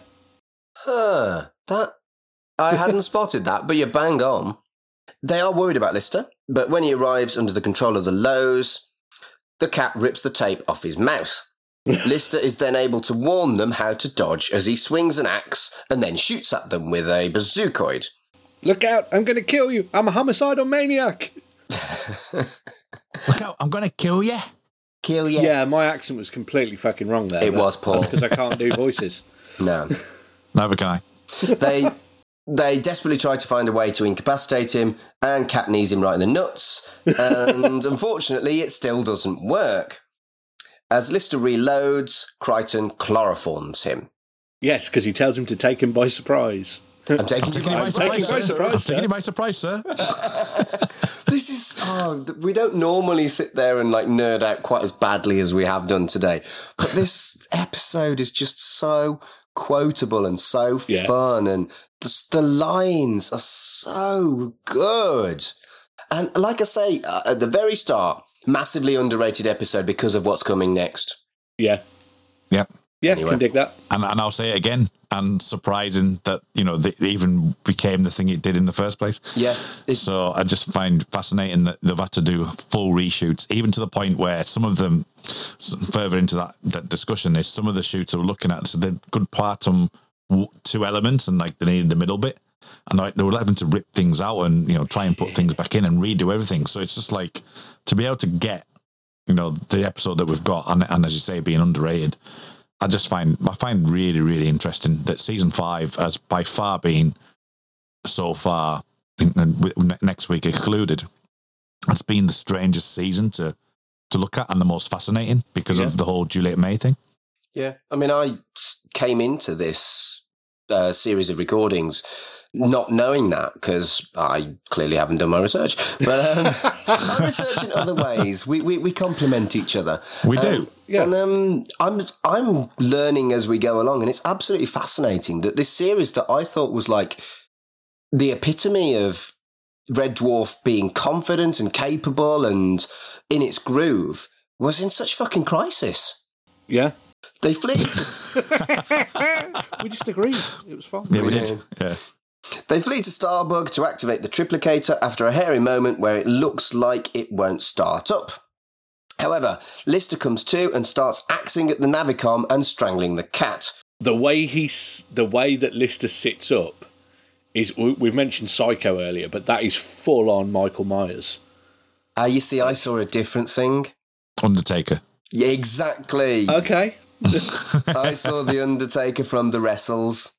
Huh. That I hadn't spotted that, but you're bang on. They are worried about Lister, but when he arrives under the control of the Lows, the cat rips the tape off his mouth. Lister is then able to warn them how to dodge as he swings an axe and then shoots at them with a bazookoid. Look out, I'm going to kill you. I'm a homicidal maniac. Look out, I'm going to kill you. Kill you. Yeah, my accent was completely fucking wrong there. It was, Paul. Because I can't do voices. No. Neither can I. They they desperately try to find a way to incapacitate him, and Cat knees him right in the nuts, and unfortunately it still doesn't work. As Lister reloads, Crichton chloroforms him. Yes, because he tells him to take him by surprise. I'm taking, I'm taking you you by by surprise. surprise, sir. I'm taking sir. you by surprise, sir. This is, oh, we don't normally sit there and like nerd out quite as badly as we have done today. But this episode is just so quotable and so Yeah. fun, and the, the lines are so good. And like I say, uh, at the very start, massively underrated episode because of what's coming next. Yeah. Yep. Yeah, Anyway. can dig that. And, and I'll say it again, and surprising that, you know, they even became the thing it did in the first place. Yeah. It's, So I just find fascinating that they've had to do full reshoots, even to the point where some of them, further into that, that discussion, is some of the shoots we're looking at, so they're good parts on w- two elements, and like they needed the middle bit. And like they were having to rip things out and, you know, try and put things back in and redo everything. So it's just like, to be able to get, you know, the episode that we've got, and, and as you say, being underrated, I just find I find really, really interesting that season five has by far been so far, and with next week excluded, it's been the strangest season to to look at and the most fascinating because Yeah. of the whole Juliet May thing. yeah. I mean, I s- came into this uh, series of recordings not knowing that, because I clearly haven't done my research. But um, I research in other ways. We we, we complement each other. We Um, do. Yeah. And um, I'm I'm learning as we go along, and it's absolutely fascinating that this series that I thought was like the epitome of Red Dwarf being confident and capable and in its groove was in such fucking crisis. Yeah. They flee to We just agreed. It was fine. Yeah, we Yeah. did. Yeah. They flee to Starbug to activate the triplicator after a hairy moment where it looks like it won't start up. However, Lister comes to and starts axing at the Navicom and strangling the cat. The way he's the way that Lister sits up is we- we've mentioned Psycho earlier, but that is full on Michael Myers. Ah, you see, I saw a different thing. Undertaker. Yeah, exactly. Okay. I saw the Undertaker from the Wrestles.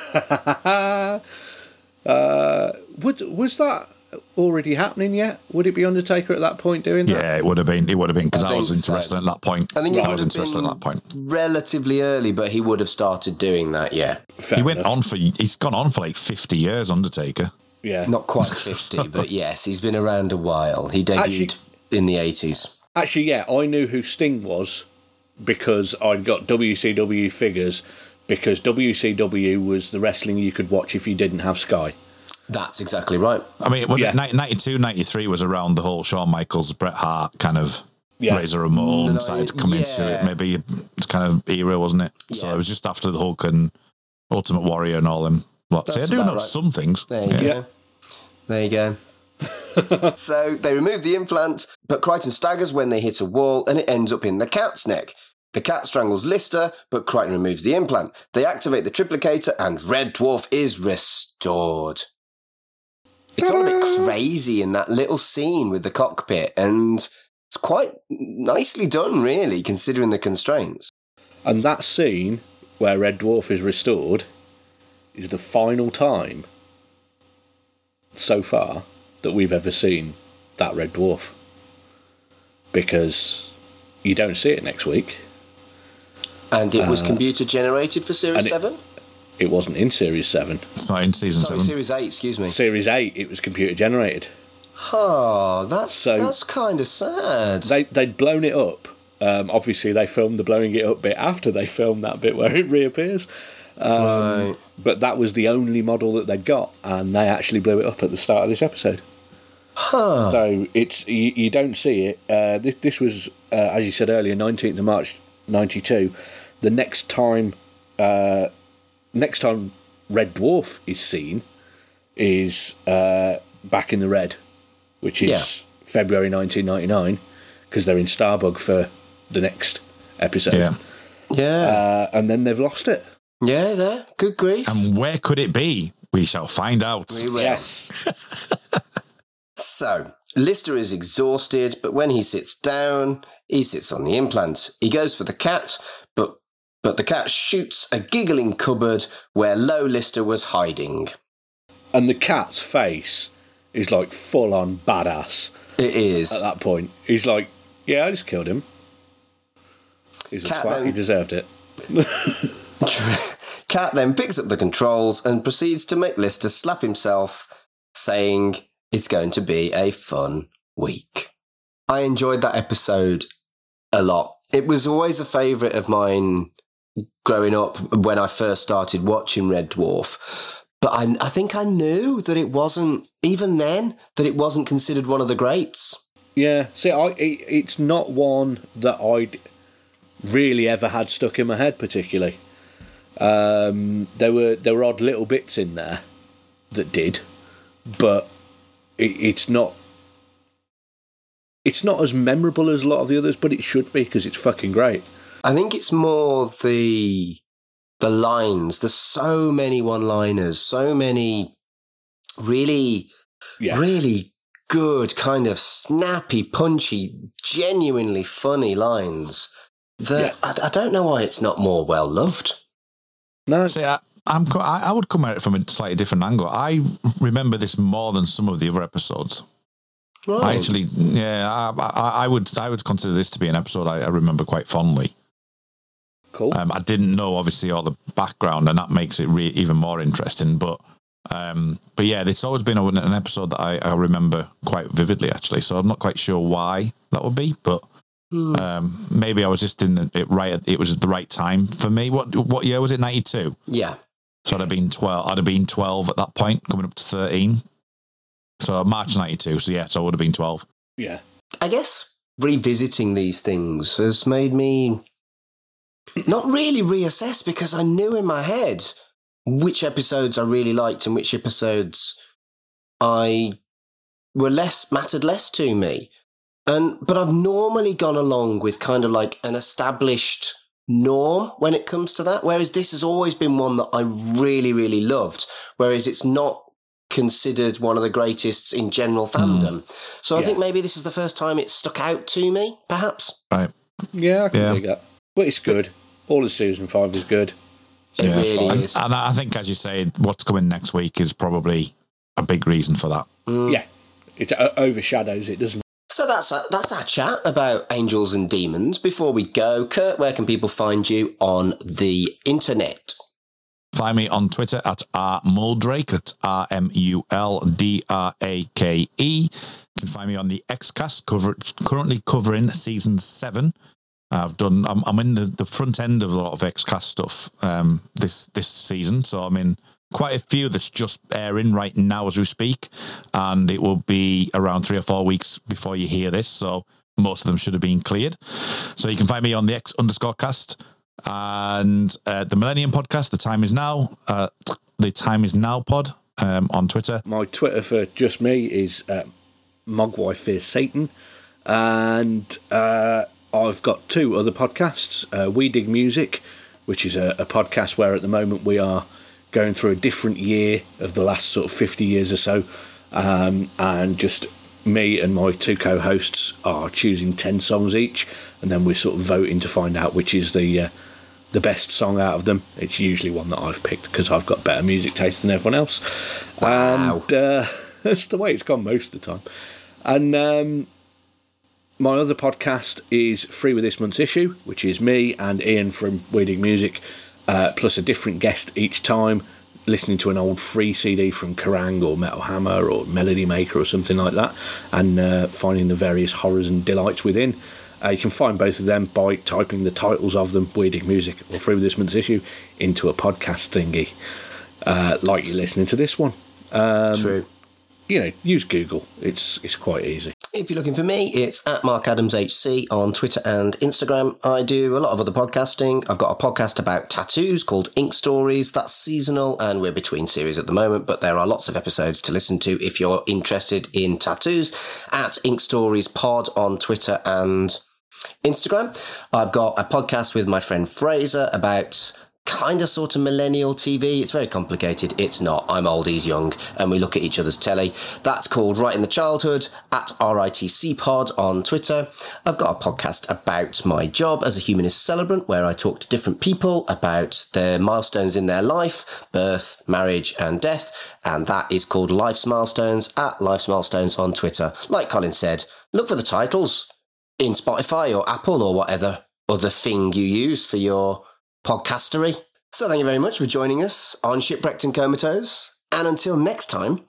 uh, would was that already happening yet? Would it be Undertaker at that point doing that? Yeah, it would have been. It would have been because I I, think was into so. wrestling at that point. I think it I would was have into wrestling been at that point. relatively early, but he would have started doing that, yeah. Fair He went enough. on for. He's gone on for like fifty years. Undertaker. Yeah. Not quite fifty, but yes, he's been around a while. He debuted Actually- in the eighties. Actually, yeah, I knew who Sting was because I'd got W C W figures, because W C W was the wrestling you could watch if you didn't have Sky. That's exactly right. I mean, was Yeah. it ninety-two, ninety-three was around the whole Shawn Michaels, Bret Hart kind of Yeah. Razor Ramon No, started to come into yeah. it. Maybe it's kind of era, wasn't it? So Yeah. it was just after the Hulk and Ultimate Warrior and all them. Well, see, I That's do about know right. some things. There you Yeah. go. Yeah. There you go. So they remove the implant, but Crichton staggers when they hit a wall and it ends up in the cat's neck. The cat strangles Lister, but Crichton removes the implant. They activate the triplicator and Red Dwarf is restored. It's all a bit crazy in that little scene with the cockpit, and It's quite nicely done, really, considering the constraints. And that scene where Red Dwarf is restored is the final time so far that we've ever seen that Red Dwarf. Because you don't see it next week. And it was Uh, computer generated for Series and it- seven? It wasn't in Series seven. It's not in season Sorry, seven. Series eight, excuse me. Series eight, it was computer generated. Oh, that's, So- that's kind of sad. They, they'd blown it up. Um, obviously, they filmed the blowing it up bit after they filmed that bit where it reappears. Um, right. But that was the only model that they'd got, and they actually blew it up at the start of this episode. Huh. So it's you, you don't see it. Uh, this, this was, uh, as you said earlier, nineteenth of March, ninety-two. The next time, uh, next time Red Dwarf is seen is uh, Back in the Red, which is Yeah. February nineteen ninety-nine, because they're in Starbug for the next episode. Yeah. Yeah. Uh, and then they've lost it. yeah, there. Good grief. And where could it be? We shall find out. We will. Yes. So, Lister is exhausted, but when he sits down, he sits on the implant. He goes for the cat, but but the cat shoots a giggling cupboard where Low Lister was hiding. And the cat's face is like full on badass It is. at that point. He's like, yeah, I just killed him. He's a Cat twat, then- he deserved it. Cat then picks up the controls and proceeds to make Lister slap himself, saying it's going to be a fun week. I enjoyed that episode a lot. It was always a favourite of mine growing up when I first started watching Red Dwarf. But I, I think I knew that it wasn't, even then, that it wasn't considered one of the greats. Yeah, see, I it, it's not one that I'd really ever had stuck in my head particularly. Um, there were there were odd little bits in there that did, but it, it's not it's not as memorable as a lot of the others, but it should be because it's fucking great. I think it's more the the lines. There's so many one-liners, so many really, Yeah, really good, kind of snappy, punchy, genuinely funny lines that I, I don't know why it's not more well loved. no, See, I, I'm, co- I, I would come at it from a slightly different angle. I remember this more than some of the other episodes. Right. I actually, yeah, I, I, I would, I would consider this to be an episode I, I remember quite fondly. cool. Um, I didn't know obviously all the background, and that makes it re- even more interesting. But, um, but yeah, it's always been a, an episode that I, I remember quite vividly, actually. So I'm not quite sure why that would be, but Hmm. um, maybe I was just in the, it right. It was the right time for me. What what year was it? ninety-two. Yeah. So I'd have been twelve. I'd have been twelve at that point, coming up to thirteen. So March ninety-two. So yeah, so I would have been twelve. Yeah, I guess revisiting these things has made me not really reassess, because I knew in my head which episodes I really liked and which episodes I were less mattered less to me. And but I've normally gone along with kind of like an established norm when it comes to that, whereas this has always been one that I really, really loved, whereas it's not considered one of the greatest in general fandom. So I Yeah. think maybe this is the first time it stuck out to me, perhaps. Right. yeah, I can Yeah. dig that. But it's good. All of season five is good. So It Yeah. really And, is. and I think, as you say, what's coming next week is probably a big reason for that. Mm. Yeah, it o- overshadows it, doesn't it? So that's our, that's our chat about angels and demons. Before we go, Kurt, where can people find you on the internet? Find me on Twitter at rmuldrake, that's R M U L D R A K E. You can find me on the Xcast, cover, currently covering season seven. I've done, I'm, I'm in the, the front end of a lot of Xcast stuff um, this this season, so I'm in quite a few that's just airing right now as we speak, and it will be around three or four weeks before you hear this, so most of them should have been cleared. So you can find me on the X underscore cast and uh, the Millennium Podcast. The time is now. Uh, the time is now pod um, on Twitter. My Twitter for just me is uh, Mogwai Fears Satan, and uh, I've got two other podcasts. Uh, We Dig Music, which is a, a podcast where at the moment we are going through a different year of the last sort of fifty years or so, um, and just me and my two co-hosts are choosing ten songs each, and then we're sort of voting to find out which is the uh, the best song out of them. It's usually one that I've picked because I've got better music taste than everyone else. Wow. And uh, that's the way it's gone most of the time. And um, my other podcast is Free With This Month's Issue, which is me and Ian from Weirding Music, uh, plus a different guest each time, listening to an old free C D from Kerrang or Metal Hammer or Melody Maker or something like that, and uh, finding the various horrors and delights within. Uh, you can find both of them by typing the titles of them, Weirding Music or Free With This Month's Issue, into a podcast thingy, uh, like you're listening to this one. Um, True. You know, use Google. It's it's quite easy. If you're looking for me, it's at Mark Adams H C on Twitter and Instagram. I do a lot of other podcasting. I've got a podcast about tattoos called Ink Stories. That's seasonal, and we're between series at the moment, but there are lots of episodes to listen to if you're interested in tattoos, at Ink Stories Pod on Twitter and Instagram. I've got a podcast with my friend Fraser about kind of sort of millennial T V. It's very complicated. It's not. I'm old, he's young, and we look at each other's telly. That's called Right in the Childhood, at R I T C Pod on Twitter. I've got a podcast about my job as a humanist celebrant, where I talk to different people about their milestones in their life, birth, marriage, and death, and that is called Life's Milestones, at Life's Milestones on Twitter. Like Colin said, look for the titles in Spotify or Apple or whatever other thing you use for your podcastery. So thank you very much for joining us on Shipwrecked and Comatose. And until next time,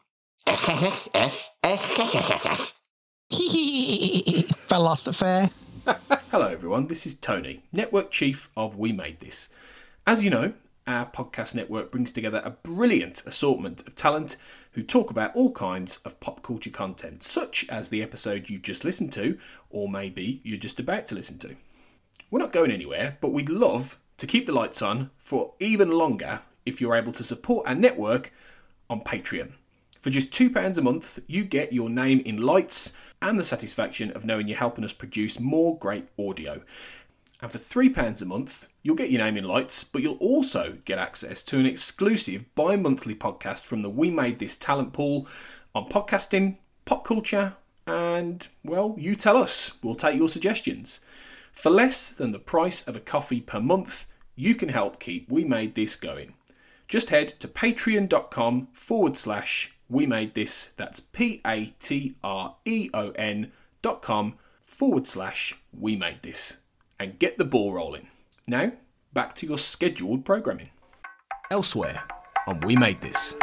philosopher. Hello everyone, this is Tony, Network Chief of We Made This. As you know, our podcast network brings together a brilliant assortment of talent who talk about all kinds of pop culture content, such as the episode you've just listened to, or maybe you're just about to listen to. We're not going anywhere, but we'd love to keep the lights on for even longer if you're able to support our network on Patreon. For just two pounds a month, you get your name in lights and the satisfaction of knowing you're helping us produce more great audio. And for three pounds a month, you'll get your name in lights, but you'll also get access to an exclusive bi-monthly podcast from the We Made This talent pool on podcasting, pop culture, and, well, you tell us. We'll take your suggestions. For less than the price of a coffee per month, you can help keep We Made This going. Just head to patreon.com forward slash We Made This. That's P-A-T-R-E-O-N dot com forward slash We Made This. And get the ball rolling. Now, back to your scheduled programming. Elsewhere on We Made This.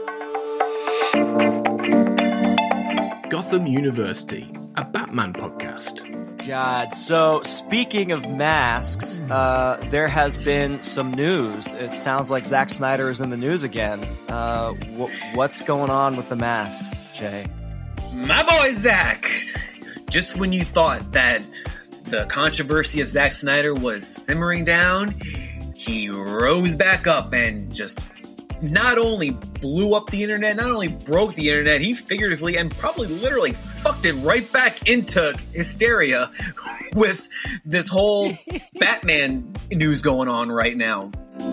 Gotham University, a Batman podcast. God, so speaking of masks, uh, there has been some news. It sounds like Zack Snyder is in the news again. Uh, wh- what's going on with the masks, Jay? My boy Zack! Just when you thought that the controversy of Zack Snyder was simmering down, he rose back up and just not only blew up the internet, not only broke the internet, he figuratively and probably literally fucked it right back into hysteria with this whole Batman news going on right now.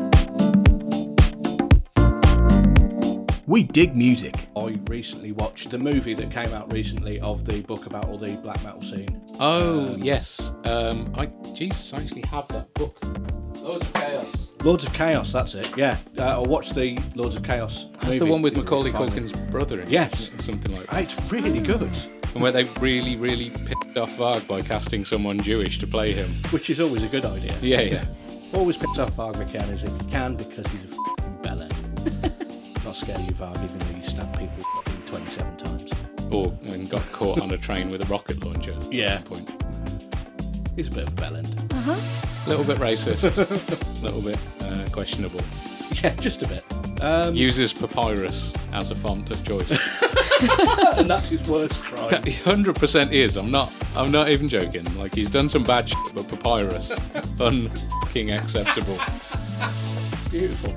We dig music. I recently watched the movie that came out recently of the book about all the black metal scene. Oh, Um, yes. Um, I Jesus, I actually have that book. Lords of Chaos. Lords of Chaos, that's it, yeah. Uh, I watched the Lords of Chaos That's movie. the one with It's Macaulay really funny. Culkin's brother in it. Yes. Or something like that. It's really good. And where they really, really pissed off Varg by casting someone Jewish to play him. Which is always a good idea. Yeah, yeah. Always picks off Varg Vikernes if you can, because he's a f***ing bellend. Not scared of you, Varg, even though you stab people fucking twenty-seven times. Or and got caught on a train with a rocket launcher. Yeah. At one point. He's a bit of a bellend. A little bit racist. A little bit uh, questionable. Yeah, just a bit. Um, Uses papyrus as a font of choice. and that's his worst crime. That one hundred percent is. I'm not. I'm not even joking. Like, he's done some bad shit, but papyrus, un-fucking acceptable. Beautiful.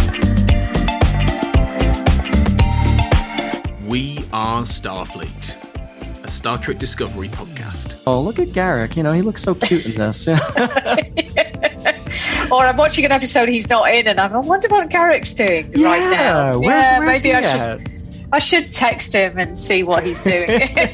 We are Starfleet, a Star Trek Discovery podcast. Oh, look at Garrick. You know, he looks so cute in this. Or I'm watching an episode he's not in, and I'm, I wonder what Garrick's doing right now. Where's, yeah, where's maybe he I at? should. I should text him and see what he's doing.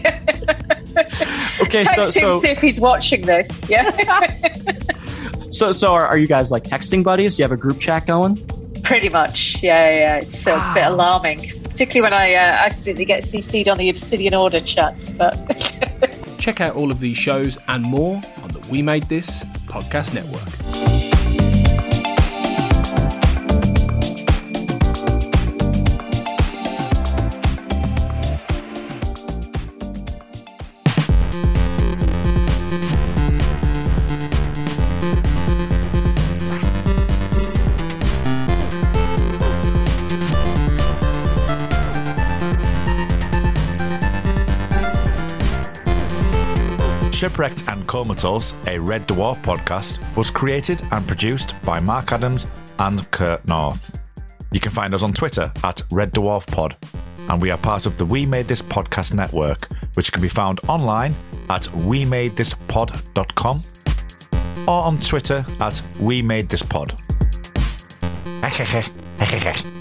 Okay, text so, him, so see if he's watching this. Yeah. so so are, are you guys like texting buddies? Do you have a group chat going? Pretty much. Yeah, yeah. It's, uh, it's a bit alarming, particularly when I uh, accidentally get C C'd on the Obsidian Order chat. But Check out all of these shows and more on the We Made This podcast network. Shipwrecked and Comatose, a Red Dwarf podcast, was created and produced by Mark Adams and Kurt North. You can find us on Twitter at Red Dwarf Pod, and we are part of the We Made This podcast network, which can be found online at we made this pod dot com or on Twitter at We Made This Pod.